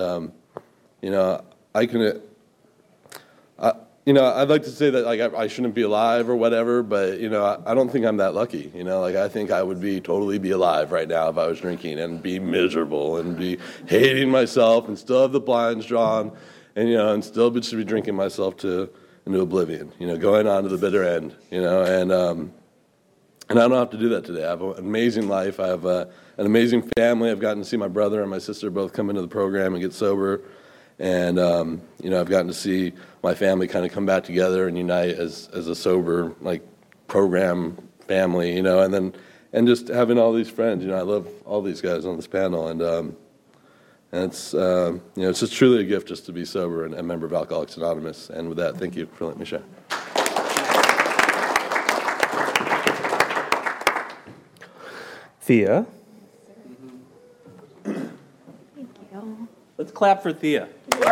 I'd like to say that I shouldn't be alive or whatever, but I don't think I'm that lucky. I think I would totally be alive right now if I was drinking and be miserable and be hating myself and still have the blinds drawn, and still just be drinking myself into oblivion. Going on to the bitter end. And I don't have to do that today. I have an amazing life. I have an amazing family. I've gotten to see my brother and my sister both come into the program and get sober. And, I've gotten to see my family kind of come back together and unite as a sober, program family, and just having all these friends. I love all these guys on this panel. And it's, it's just truly a gift just to be sober and a member of Alcoholics Anonymous. And with that, thank you for letting me share. Thea. Thank you. Let's clap for Thea.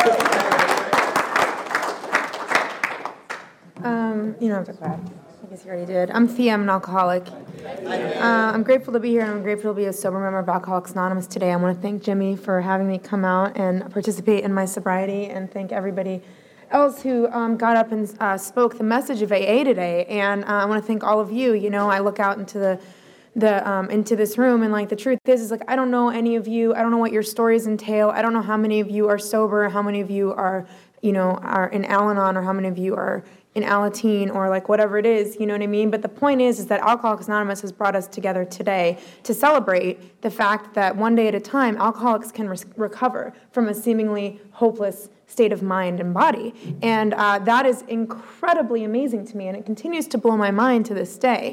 You don't have to clap. I guess you already did. I'm Thea. I'm an alcoholic. I'm grateful to be here, and I'm grateful to be a sober member of Alcoholics Anonymous today. I want to thank Jimmy for having me come out and participate in my sobriety, and thank everybody else who got up and spoke the message of AA today. And I want to thank all of you. I look out into into this room, and the truth is I don't know any of you. I don't know what your stories entail. I don't know how many of you are sober, how many of you are are in Al-Anon, or how many of you are in Alateen, or whatever it is, you know what I mean? But the point is that Alcoholics Anonymous has brought us together today to celebrate the fact that one day at a time, alcoholics can recover from a seemingly hopeless state of mind and body. And that is incredibly amazing to me, and it continues to blow my mind to this day.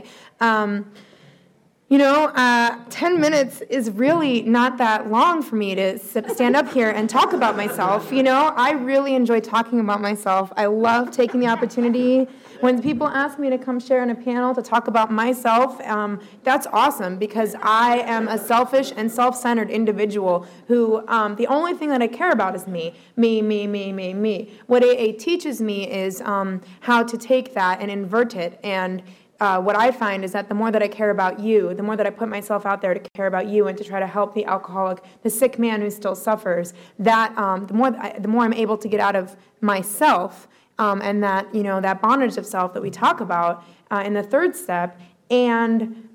10 minutes is really not that long for me to stand up here and talk about myself. I really enjoy talking about myself. I love taking the opportunity. When people ask me to come share in a panel to talk about myself, that's awesome, because I am a selfish and self-centered individual who the only thing that I care about is me. What AA teaches me is how to take that and invert it. And what I find is that the more that I care about you, the more that I put myself out there to care about you and to try to help the alcoholic, the sick man who still suffers, that the more I'm able to get out of myself, and that that bondage of self that we talk about in the third step, and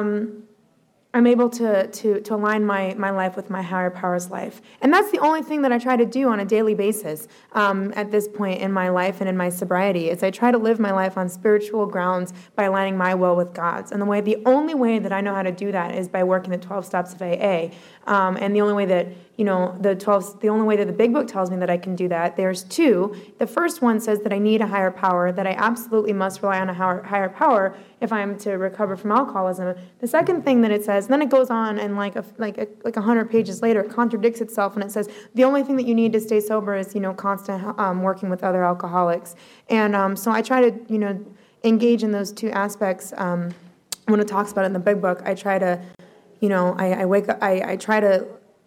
I'm able to align my life with my higher power's life. And that's the only thing that I try to do on a daily basis at this point in my life and in my sobriety, is I try to live my life on spiritual grounds by aligning my will with God's. And the only way that I know how to do that is by working the 12 steps of AA. And the only way that the only way that the Big Book tells me that I can do that, there's two. The first one says that I need a higher power, that I absolutely must rely on a higher power if I'm to recover from alcoholism. The second thing that it says, and then it goes on, and like 100 pages later, it contradicts itself, and it says the only thing that you need to stay sober is constant working with other alcoholics. And so I try to engage in those two aspects. When it talks about it in the Big Book, I try to I wake up. I try to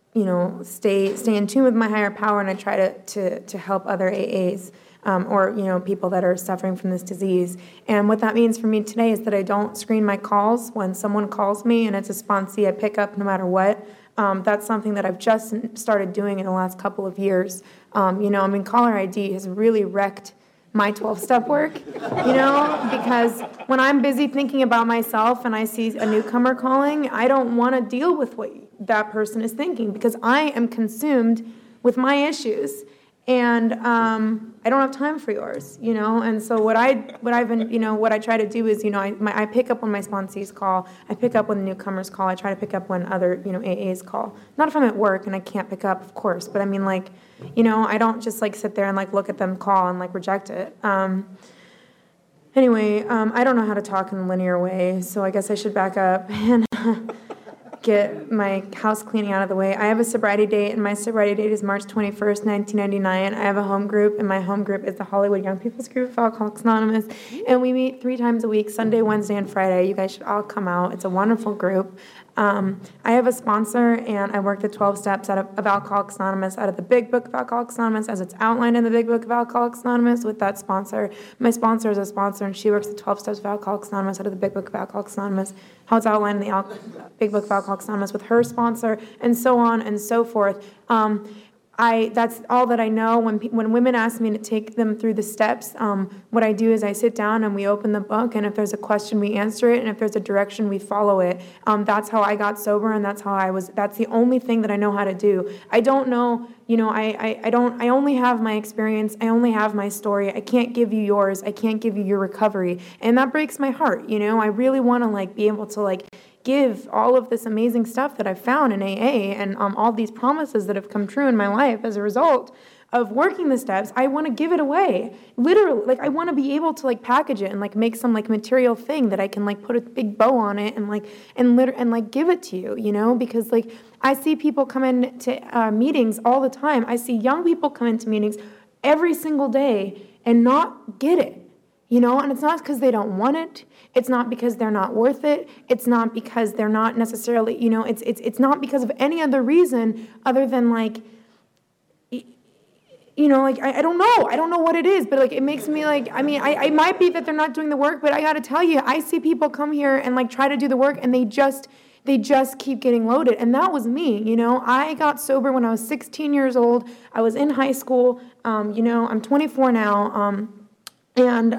stay in tune with my higher power, and I try to help other AAs. Or people that are suffering from this disease. And what that means for me today is that I don't screen my calls. When someone calls me and it's a sponsee, I pick up no matter what. That's something that I've just started doing in the last couple of years. Caller ID has really wrecked my 12-step work, because when I'm busy thinking about myself and I see a newcomer calling, I don't want to deal with what that person is thinking, because I am consumed with my issues. And I don't have time for yours, And so what I try to do is, I pick up when my sponsees call. I pick up when the newcomers call. I try to pick up when other, AAs call. Not if I'm at work and I can't pick up, of course. But I mean, I don't just sit there and look at them call and reject it. Anyway, I don't know how to talk in a linear way, so I guess I should back up and get my house cleaning out of the way. I have a sobriety date, and my sobriety date is March 21st, 1999. I have a home group, and my home group is the Hollywood Young People's Group of Alcoholics Anonymous, and we meet 3 times a week, Sunday, Wednesday, and Friday. You guys should all come out. It's a wonderful group. I have a sponsor, and I work the 12 steps of Alcoholics Anonymous out of the Big Book of Alcoholics Anonymous, as it's outlined in the Big Book of Alcoholics Anonymous with that sponsor. My sponsor is a sponsor, and she works the 12 steps of Alcoholics Anonymous out of the Big Book of Alcoholics Anonymous, how it's outlined in the Big Book of Alcoholics Anonymous with her sponsor, and so on and so forth. that's all that I know. When women ask me to take them through the steps, what I do is I sit down and we open the book, and if there's a question, we answer it, and if there's a direction, we follow it. That's how I got sober, and that's the only thing that I know how to do. I don't know, I only have my experience, I only have my story. I can't give you yours, I can't give you your recovery, and that breaks my heart, I really want to be able to give all of this amazing stuff that I've found in AA and all these promises that have come true in my life as a result of working the steps. I want to give it away. Literally, I want to be able to package it and make some material thing that I can put a big bow on it and give it to you, because I see people come into meetings all the time. I see young people come into meetings every single day and not get it. And it's not because they don't want it. It's not because they're not worth it. It's not because they're not necessarily, it's not because of any other reason other than I don't know. I don't know what it is, but it makes me I might be that they're not doing the work, but I got to tell you, I see people come here and try to do the work, and they just keep getting loaded. And that was me, I got sober when I was 16 years old. I was in high school. I'm 24 now. And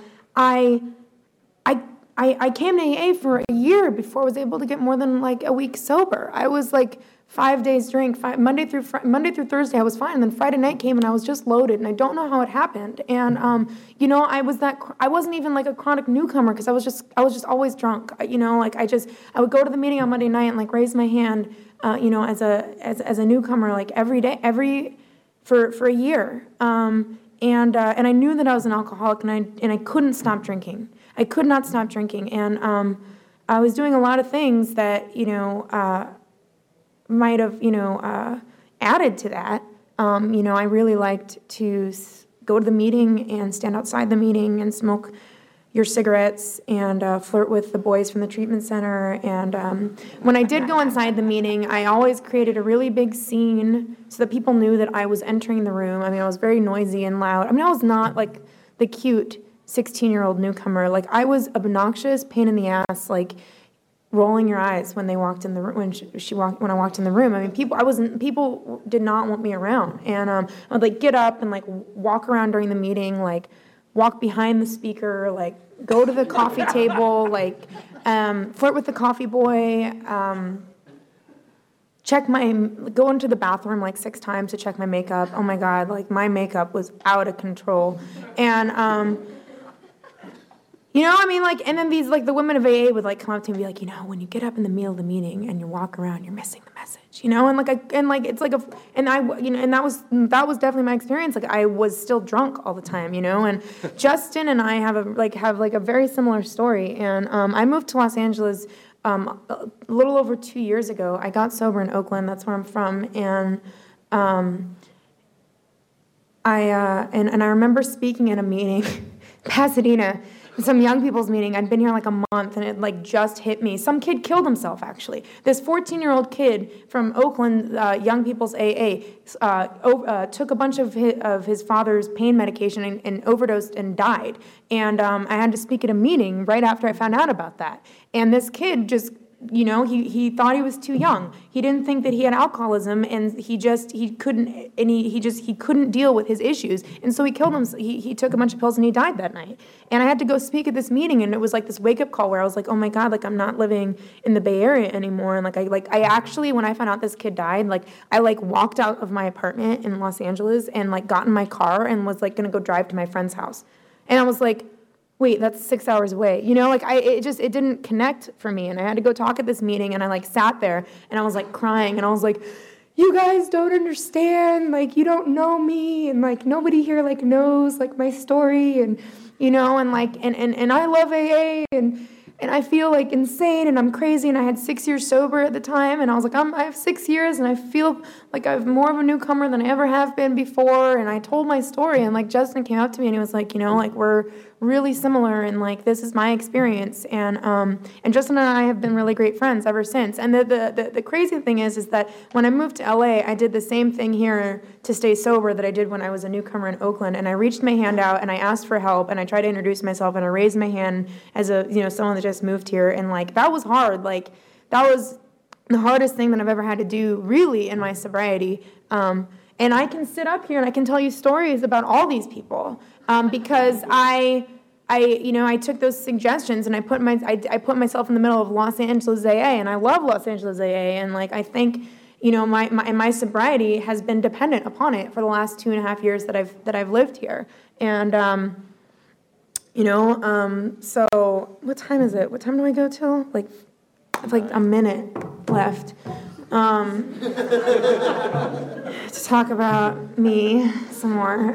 I came to AA for a year before I was able to get more than a week sober. I was 5 days drink, Monday through Thursday I was fine, and then Friday night came and I was just loaded, and I don't know how it happened. And I wasn't even a chronic newcomer because I was just always drunk. I would go to the meeting on Monday night and raise my hand, as a newcomer every day, for a year. And I knew that I was an alcoholic, and I couldn't stop drinking. I could not stop drinking, and I was doing a lot of things that might have added to that. I really liked to go to the meeting and stand outside the meeting and smoke your cigarettes and flirt with the boys from the treatment center. And when I did go inside the meeting, I always created a really big scene so that people knew that I was entering the room. I was very noisy and loud. I was not the cute 16-year-old newcomer. I was obnoxious, pain in the ass, rolling your eyes when they walked in the room, when I walked in the room. People did not want me around. And I would get up and walk around during the meeting, walk behind the speaker, go to the coffee table, flirt with the coffee boy, go into the bathroom 6 times to check my makeup. Oh my God, my makeup was out of control. And, and then these, the women of AA would, come up to me and be when you get up in the middle of the meeting and you walk around, you're missing the message, and that was definitely my experience. I was still drunk all the time, and Justin and I have a very similar story. And I moved to Los Angeles a little over 2 years ago. I got sober in Oakland. That's where I'm from. And I remember speaking at a meeting, Pasadena, some young people's meeting. I'd been here a month, and it just hit me. Some kid killed himself, actually. This 14-year-old kid from Oakland, Young People's AA, took a bunch of his father's pain medication and overdosed and died. And I had to speak at a meeting right after I found out about that. And this kid just, he thought he was too young. He didn't think that he had alcoholism, and he couldn't deal with his issues, and so he killed himself. He took a bunch of pills and he died that night. And I had to go speak at this meeting, and it was this wake up call where I was oh my God, I'm not living in the Bay Area anymore. And I actually, when I found out this kid died, I walked out of my apartment in Los Angeles and got in my car and was gonna go drive to my friend's house, and I was wait, that's 6 hours away. It didn't connect for me. And I had to go talk at this meeting, and I sat there and I was crying, and I was you guys don't understand, you don't know me, and nobody here knows my story, and and I love AA, and I feel insane, and I'm crazy, and I had 6 years sober at the time, and I was I have 6 years, and I feel I'm more of a newcomer than I ever have been before. And I told my story, and Justin came up to me and he was we're really similar, and this is my experience. And Justin and I have been really great friends ever since. And the crazy thing is that when I moved to LA, I did the same thing here to stay sober that I did when I was a newcomer in Oakland. And I reached my hand out and I asked for help, and I tried to introduce myself, and I raised my hand as someone that just moved here. And that was hard. That was the hardest thing that I've ever had to do, really, in my sobriety. And I can sit up here and I can tell you stories about all these people because I took those suggestions and I put myself in the middle of Los Angeles AA, and I love Los Angeles AA, and like I think, my sobriety has been dependent upon it for the last 2.5 years that I've lived here, and so what time is it? What time do I go till? Like a minute left. To talk about me some more.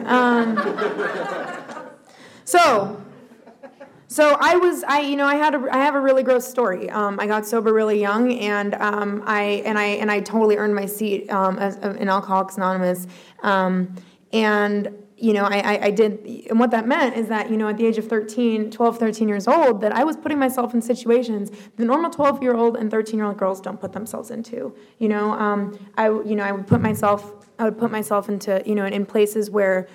So I have a really gross story. I got sober really young, and I totally earned my seat in Alcoholics Anonymous. I did, and what that meant is that, at the age of 12, 13 years old, that I was putting myself in situations the normal 12-year-old and 13-year-old girls don't put themselves into. I would put myself into, in places where,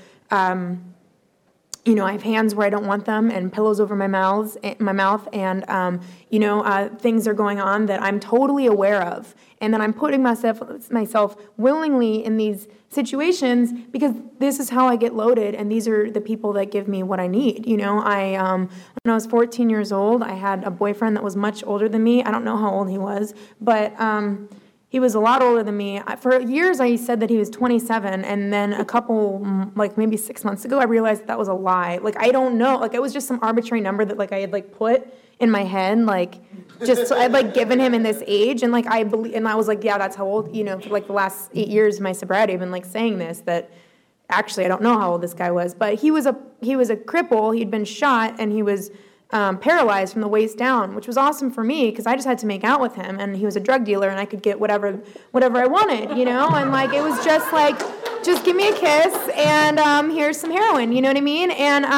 I have hands where I don't want them and pillows over my mouth, and things are going on that I'm totally aware of, and then I'm putting myself willingly in these situations because this is how I get loaded, and these are the people that give me what I need. When I was 14 years old, I had a boyfriend that was much older than me. I don't know how old he was, but he was a lot older than me. For years, I said that he was 27, and then a couple, maybe 6 months ago, I realized that was a lie. I don't know. It was just some arbitrary number that, I had, put in my head, just, I'd, given him in this age, and, I believe, and I was like, yeah, that's how old, for, the last 8 years of my sobriety, I've been, saying this, that actually, I don't know how old this guy was, but he was a cripple, he'd been shot, and he was paralyzed from the waist down, which was awesome for me because I just had to make out with him, and he was a drug dealer, and I could get whatever I wanted, and it was just give me a kiss, and here's some heroin, you know what I mean,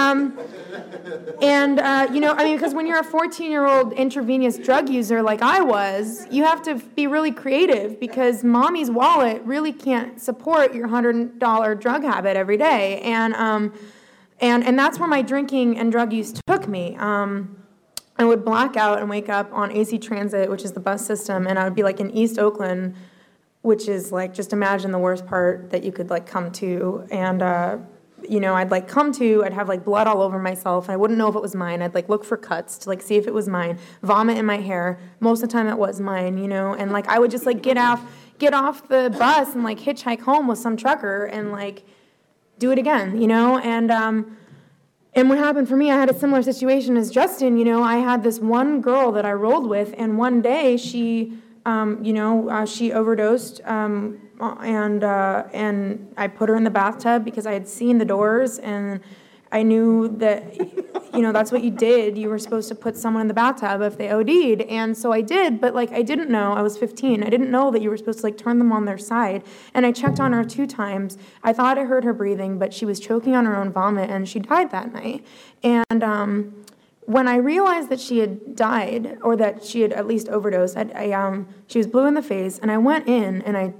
because when you're a 14-year-old intravenous drug user like I was, you have to be really creative because mommy's wallet really can't support your $100 drug habit every day, and that's where my drinking and drug use took me. I would black out and wake up on AC Transit, which is the bus system, and I would be in East Oakland, which is just imagine the worst part that you could come to. And, I'd come to, I'd have blood all over myself, and I wouldn't know if it was mine. I'd look for cuts to see if it was mine, vomit in my hair. Most of the time it was mine, and I would just get off the bus and hitchhike home with some trucker and do it again, and what happened for me, I had a similar situation as Justin, I had this one girl that I rolled with, and one day she, she overdosed, and I put her in the bathtub because I had seen the doors, and I knew that, that's what you did. You were supposed to put someone in the bathtub if they OD'd, and so I did, but, I didn't know. I was 15. I didn't know that you were supposed to, turn them on their side, and I checked on her 2 times. I thought I heard her breathing, but she was choking on her own vomit, and she died that night, and, when I realized that she had died, or that she had at least overdosed, she was blue in the face, and I went in, and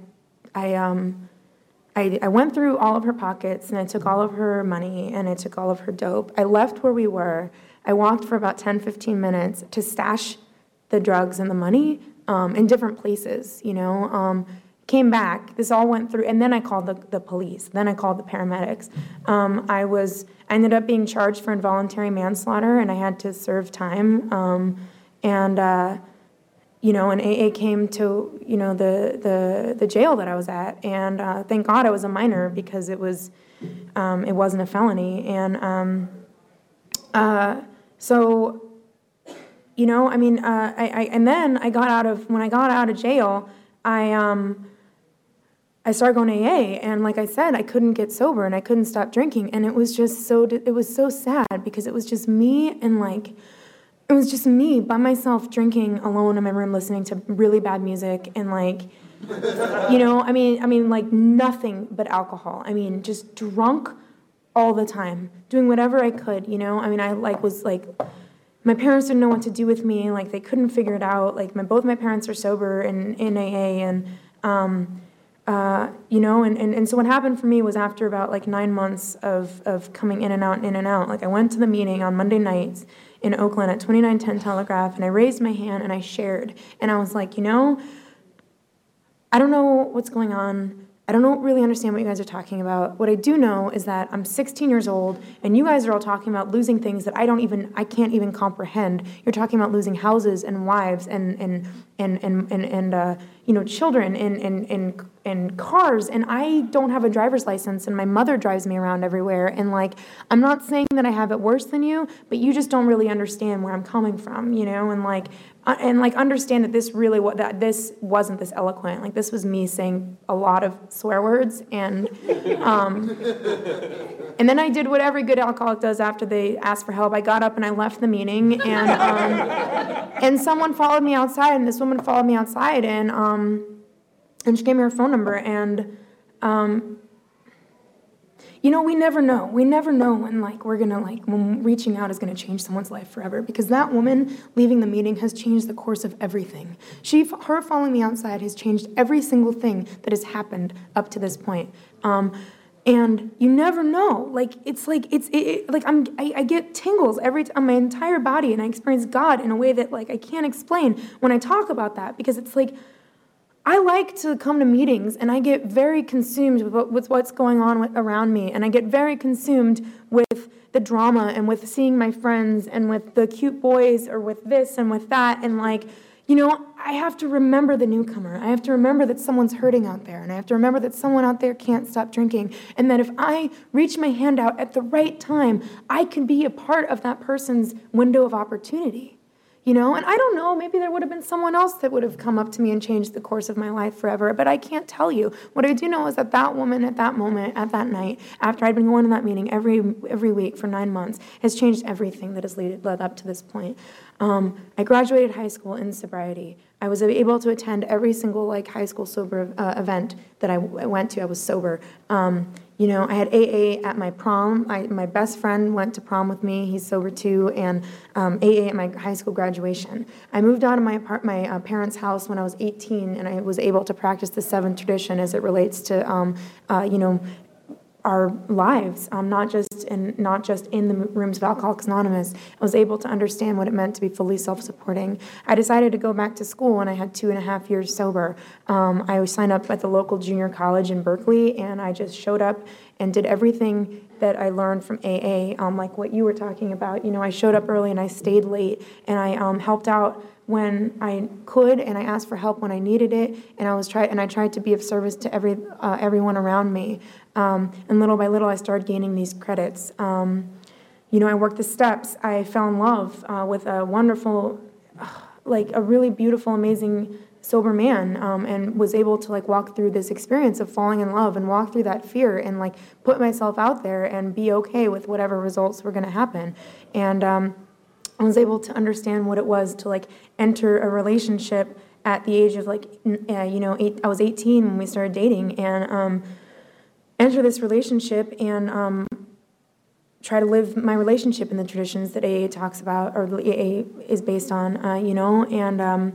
I went through all of her pockets, and I took all of her money, and I took all of her dope. I left where we were. I walked for about 10, 15 minutes to stash the drugs and the money in different places, came back. This all went through, and then I called the police. Then I called the paramedics. I ended up being charged for involuntary manslaughter, and I had to serve time. And AA came to, the jail that I was at, and thank God I was a minor because it wasn't a felony. And and then when I got out of jail, I started going to AA, and like I said, I couldn't get sober, and I couldn't stop drinking, and it was just it was so sad because it was just me and it was just me by myself drinking alone in my room, listening to really bad music, and nothing but alcohol. Just drunk all the time, doing whatever I could. My parents didn't know what to do with me. They couldn't figure it out. Both my parents are sober in AA, and so what happened for me was after about 9 months of coming in and out, I went to the meeting on Monday nights in Oakland at 2910 Telegraph, and I raised my hand and I shared, and I was I don't know what's going on. I don't really understand what you guys are talking about. What I do know is that I'm 16 years old, and you guys are all talking about losing things that I can't even comprehend. You're talking about losing houses and wives and children and cars, and I don't have a driver's license, and my mother drives me around everywhere, and like, I'm not saying that I have it worse than you, but you just don't really understand where I'm coming from, and understand that this wasn't this eloquent. Like, this was me saying a lot of swear words, and then I did what every good alcoholic does after they ask for help. I got up and I left the meeting, and someone followed me outside, and this woman followed me outside, and she gave me her phone number, and we never know. We never know when reaching out is gonna change someone's life forever, because that woman leaving the meeting has changed the course of everything. Her following me outside has changed every single thing that has happened up to this point. And you never know. I get tingles on my entire body, and I experience God in a way that I can't explain when I talk about that, because it's like, I like to come to meetings, and I get very consumed with what's going on around me, and I get very consumed with the drama and with seeing my friends and with the cute boys or with this and with that, and I have to remember the newcomer. I have to remember that someone's hurting out there, and I have to remember that someone out there can't stop drinking, and that if I reach my hand out at the right time, I can be a part of that person's window of opportunity. And I don't know, maybe there would have been someone else that would have come up to me and changed the course of my life forever, but I can't tell you. What I do know is that woman at that moment, at that night, after I'd been going to that meeting every week for 9 months, has changed everything that has led up to this point. I graduated high school in sobriety. I was able to attend every single high school sober event that I went to. I was sober. I had AA at my prom. My best friend went to prom with me. He's sober too, and AA at my high school graduation. I moved out of my parents' house when I was 18, and I was able to practice the seventh tradition as it relates to our lives, not just in the rooms of Alcoholics Anonymous. I was able to understand what it meant to be fully self-supporting. I decided to go back to school when I had 2.5 years sober. I signed up at the local junior college in Berkeley, and I just showed up and did everything that I learned from AA, like what you were talking about. I showed up early and I stayed late, and I helped out when I could, and I asked for help when I needed it, and I tried to be of service to everyone around me. And little by little, I started gaining these credits. I worked the steps. I fell in love with a wonderful, a really beautiful, amazing, sober man, and was able to walk through this experience of falling in love and walk through that fear and put myself out there and be okay with whatever results were going to happen. And I was able to understand what it was to enter a relationship at the age of I was 18 when we started dating, and enter this relationship and try to live my relationship in the traditions that AA talks about, or AA is based on, and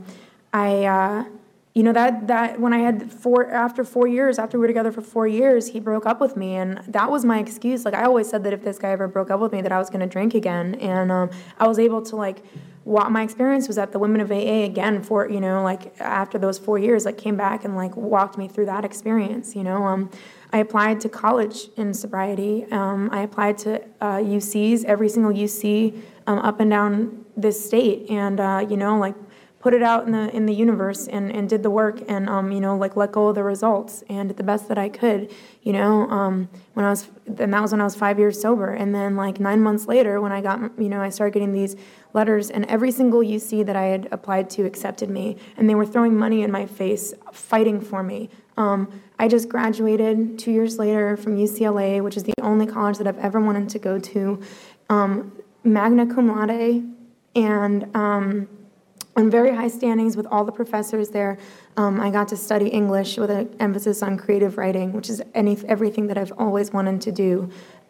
that when I had after 4 years, after we were together for 4 years, he broke up with me, and that was my excuse. I always said that if this guy ever broke up with me, that I was going to drink again, and I was able to my experience was that the women of AA again after those 4 years, came back and walked me through that experience. I applied to college in sobriety. I applied to UCs, every single UC up and down this state, and put it out in the universe and did the work, and let go of the results and did the best that I could. And that was when I was 5 years sober, and then 9 months later, when I got I started getting these letters, and every single UC that I had applied to accepted me, and they were throwing money in my face, fighting for me. I just graduated 2 years later from UCLA, which is the only college that I've ever wanted to go to, magna cum laude, and on very high standings with all the professors there. I got to study English with an emphasis on creative writing, which is everything that I've always wanted to do.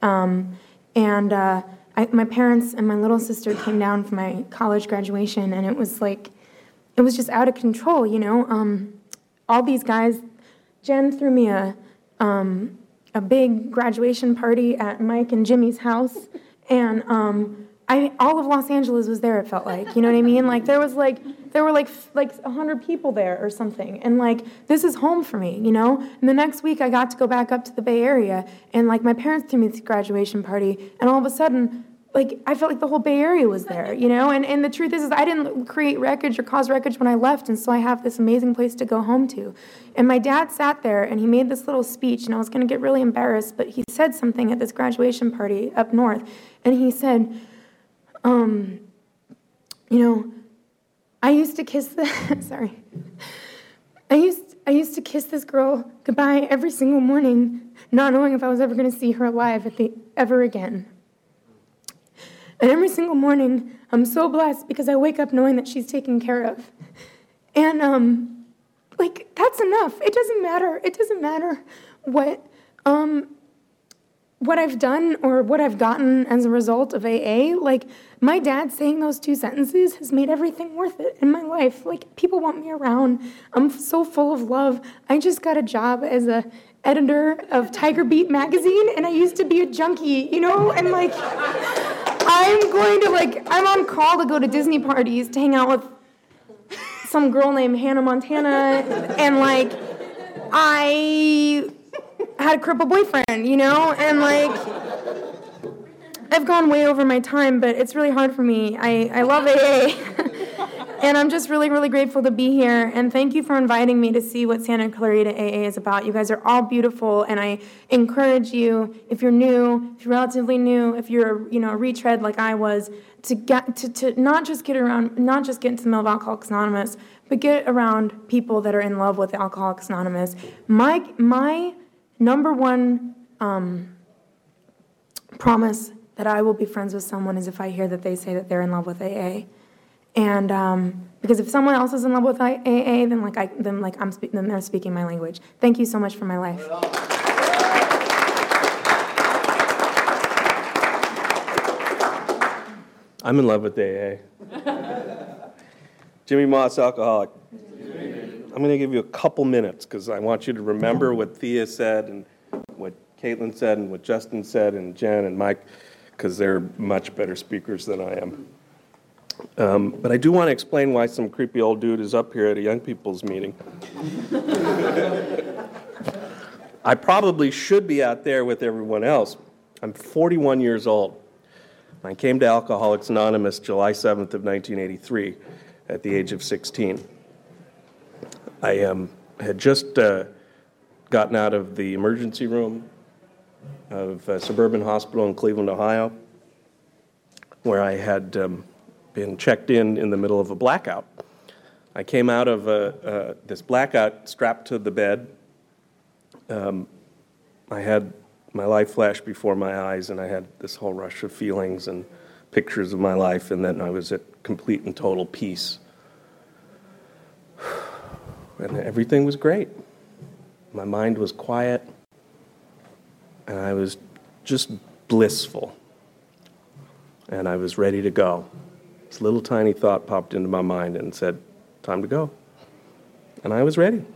My parents and my little sister came down for my college graduation, and it was just out of control, all these guys. Jen threw me a big graduation party at Mike and Jimmy's house, and all of Los Angeles was there. It felt like, you know what I mean? There there were like 100 people there or something, and like this is home for me, you know. And the next week I got to go back up to the Bay Area, and like my parents threw me this graduation party, and all of a sudden, like I felt like the whole Bay Area was there, you know. And the truth is I didn't create wreckage or cause wreckage when I left, and so I have this amazing place to go home to. And my dad sat there and he made this little speech, and I was going to get really embarrassed, but he said something at this graduation party up north, and he said, you know, I used to kiss I used to kiss this girl goodbye every single morning, not knowing if I was ever going to see her alive ever again. And every single morning, I'm so blessed because I wake up knowing that she's taken care of. And, like, that's enough. It doesn't matter. It doesn't matter what I've done or what I've gotten as a result of AA. Like, my dad saying those 2 sentences has made everything worth it in my life. Like, people want me around. I'm so full of love. I just got a job as a editor of Tiger Beat magazine, and I used to be a junkie, you know? And, like, I'm on call to go to Disney parties to hang out with some girl named Hannah Montana, and, like, I had a crippled boyfriend, you know? And, like, I've gone way over my time, but it's really hard for me. I love AA, and I'm just really, really grateful to be here, and thank you for inviting me to see what Santa Clarita AA is about. You guys are all beautiful, and I encourage you, if you're new, if you're relatively new, if you're, you know, a retread like I was, to not just get into the middle of Alcoholics Anonymous, but get around people that are in love with Alcoholics Anonymous. My number one promise that I will be friends with someone is if I hear that they say that they're in love with AA. And because if someone else is in love with AA, then they're speaking my language. Thank you so much for my life. I'm in love with AA. Jimmy Moss, alcoholic. I'm going to give you a couple minutes because I want you to remember what Thea said and what Caitlin said and what Justin said and Jen and Mike, because they're much better speakers than I am. But I do want to explain why some creepy old dude is up here at a young people's meeting. I probably should be out there with everyone else. I'm 41 years old. I came to Alcoholics Anonymous July 7th of 1983 at the age of 16. I had just gotten out of the emergency room of Suburban Hospital in Cleveland, Ohio, where I had been checked in the middle of a blackout. I came out of this blackout strapped to the bed. I had my life flash before my eyes, and I had this whole rush of feelings and pictures of my life, and then I was at complete and total peace. And everything was great. My mind was quiet, and I was just blissful. And I was ready to go. This little tiny thought popped into my mind and said, time to go. And I was ready.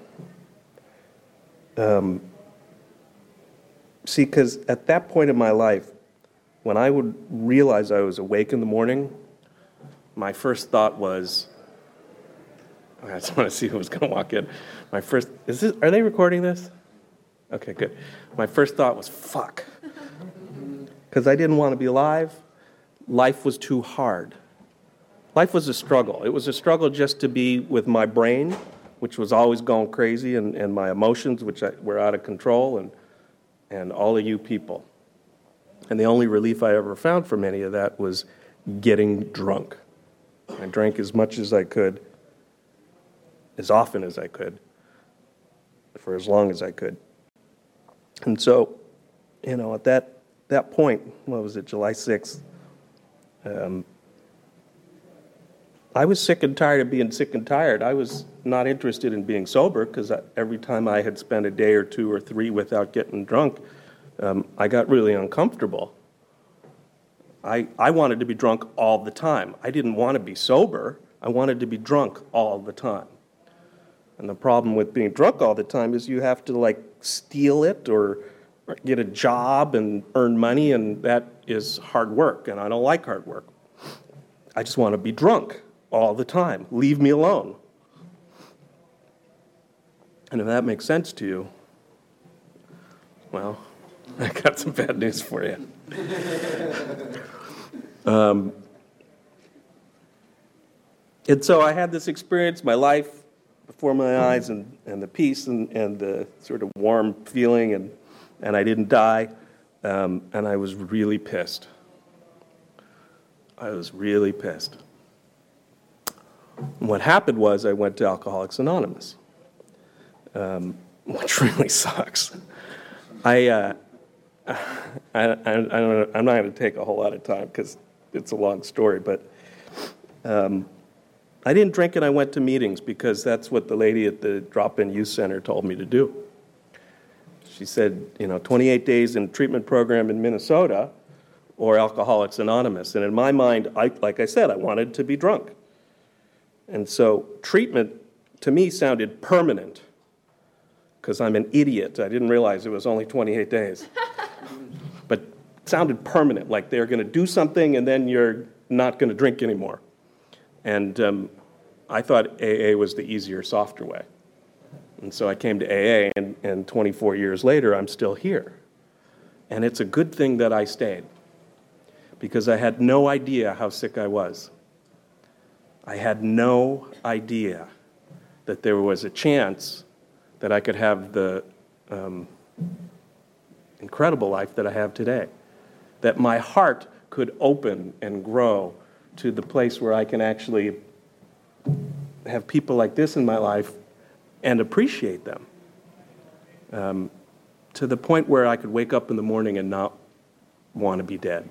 See, because at that point in my life, when I would realize I was awake in the morning, my first thought was, I just want to see who was going to walk in. Are they recording this? Okay, good. My first thought was, fuck. Because I didn't want to be alive. Life was too hard. Life was a struggle. It was a struggle just to be with my brain, which was always going crazy, and my emotions, which were out of control, and all of you people. And the only relief I ever found from any of that was getting drunk. I drank as much as I could, as often as I could, for as long as I could. And so, you know, at that point, what was it, July 6th, I was sick and tired of being sick and tired. I was not interested in being sober because every time I had spent a day or two or three without getting drunk, I got really uncomfortable. I wanted to be drunk all the time. I didn't want to be sober. I wanted to be drunk all the time. And the problem with being drunk all the time is you have to, like, steal it or get a job and earn money, and that is hard work, and I don't like hard work. I just want to be drunk. all the time. Leave me alone. And if that makes sense to you, well, I got some bad news for you. And so I had this experience, my life before my eyes, and the peace and the sort of warm feeling, and I didn't die, and I was really pissed. I was really pissed. And what happened was I went to Alcoholics Anonymous, which really sucks. I'm not going to take a whole lot of time because it's a long story, but I didn't drink and I went to meetings because that's what the lady at the drop-in youth center told me to do. She said, 28 days in treatment program in Minnesota or Alcoholics Anonymous. And in my mind, like I said, I wanted to be drunk. And so treatment to me sounded permanent because I'm an idiot. I didn't realize it was only 28 days. But it sounded permanent, like they're going to do something and then you're not going to drink anymore. And I thought AA was the easier, softer way. And so I came to AA, and 24 years later, I'm still here. And it's a good thing that I stayed, because I had no idea how sick I was. I had no idea that there was a chance that I could have the incredible life that I have today, that my heart could open and grow to the place where I can actually have people like this in my life and appreciate them, to the point where I could wake up in the morning and not want to be dead,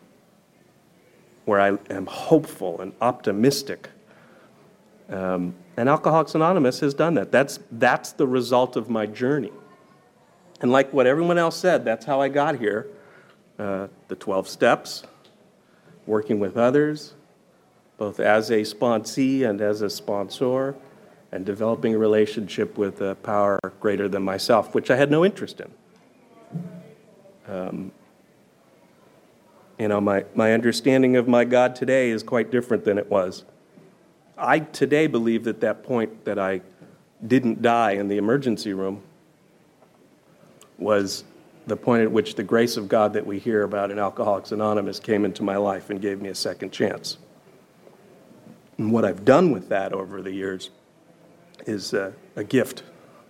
where I am hopeful and optimistic. And Alcoholics Anonymous has done that. That's the result of my journey. And like what everyone else said, that's how I got here. The 12 steps, working with others, both as a sponsee and as a sponsor, and developing a relationship with a power greater than myself, which I had no interest in. My understanding of my God today is quite different than it was. I today believe that point that I didn't die in the emergency room was the point at which the grace of God that we hear about in Alcoholics Anonymous came into my life and gave me a second chance. And what I've done with that over the years is a gift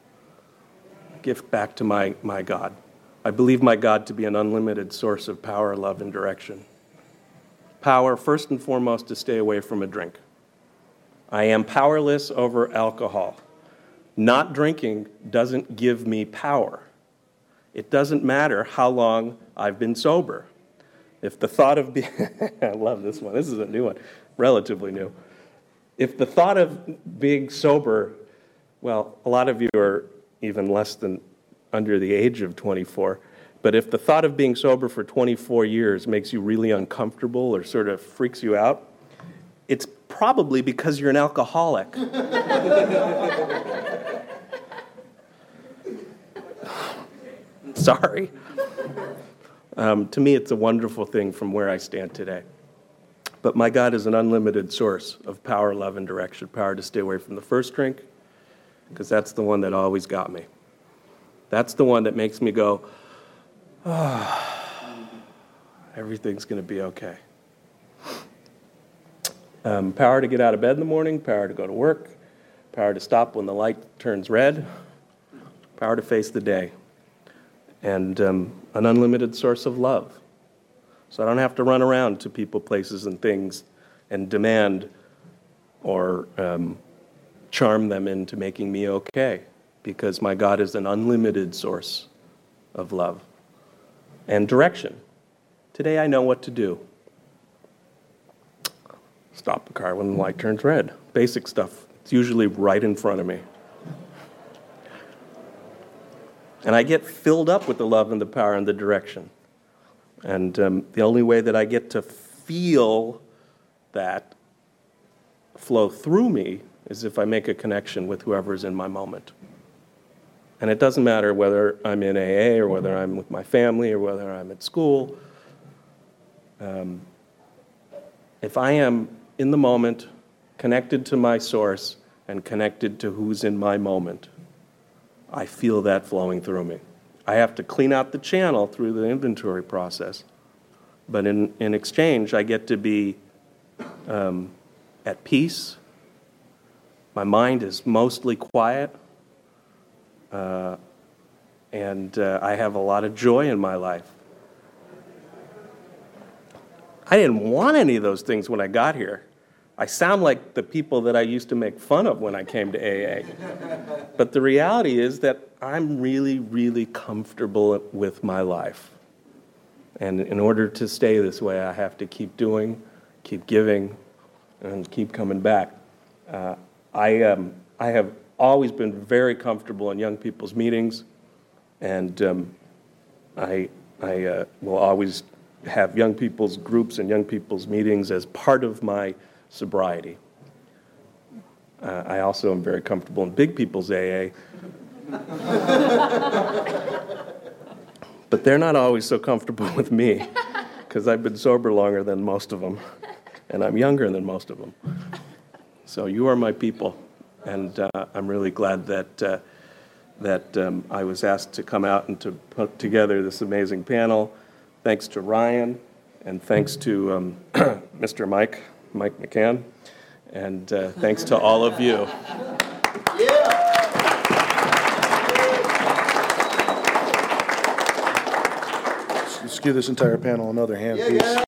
back to my God. I believe my God to be an unlimited source of power, love, and direction. Power, first and foremost, to stay away from a drink. I am powerless over alcohol. Not drinking doesn't give me power. It doesn't matter how long I've been sober. If the thought of being, I love this one, this is a new one, relatively new. If the thought of being sober, well, a lot of you are even less than under the age of 24, but if the thought of being sober for 24 years makes you really uncomfortable or sort of freaks you out, it's probably because you're an alcoholic. Sorry. To me, it's a wonderful thing from where I stand today. But my God is an unlimited source of power, love, and direction. Power to stay away from the first drink, because that's the one that always got me. That's the one that makes me go, everything's going to be okay. Power to get out of bed in the morning, power to go to work, power to stop when the light turns red, power to face the day, and an unlimited source of love. So I don't have to run around to people, places, and things and demand or charm them into making me okay, because my God is an unlimited source of love and direction. Today I know what to do. Stop the car when the light turns red. Basic stuff. It's usually right in front of me. And I get filled up with the love and the power and the direction. And the only way that I get to feel that flow through me is if I make a connection with whoever's in my moment. And it doesn't matter whether I'm in AA or whether I'm with my family or whether I'm at school. If I am in the moment connected to my source, and connected to who's in my moment. I feel that flowing through me. I have to clean out the channel through the inventory process, but in exchange, I get to be at peace. My mind is mostly quiet, and I have a lot of joy in my life. I didn't want any of those things when I got here. I sound like the people that I used to make fun of when I came to AA. But the reality is that I'm really, really comfortable with my life. And in order to stay this way, I have to keep doing, keep giving, and keep coming back. I have always been very comfortable in young people's meetings, and I will always have young people's groups and young people's meetings as part of my sobriety. I also am very comfortable in big people's AA. But they're not always so comfortable with me, because I've been sober longer than most of them, and I'm younger than most of them. So you are my people, and I'm really glad that I was asked to come out and to put together this amazing panel. Thanks to Ryan, and thanks to Mr. Mike McCann, and thanks to all of you. Let's give this entire panel another hand, please.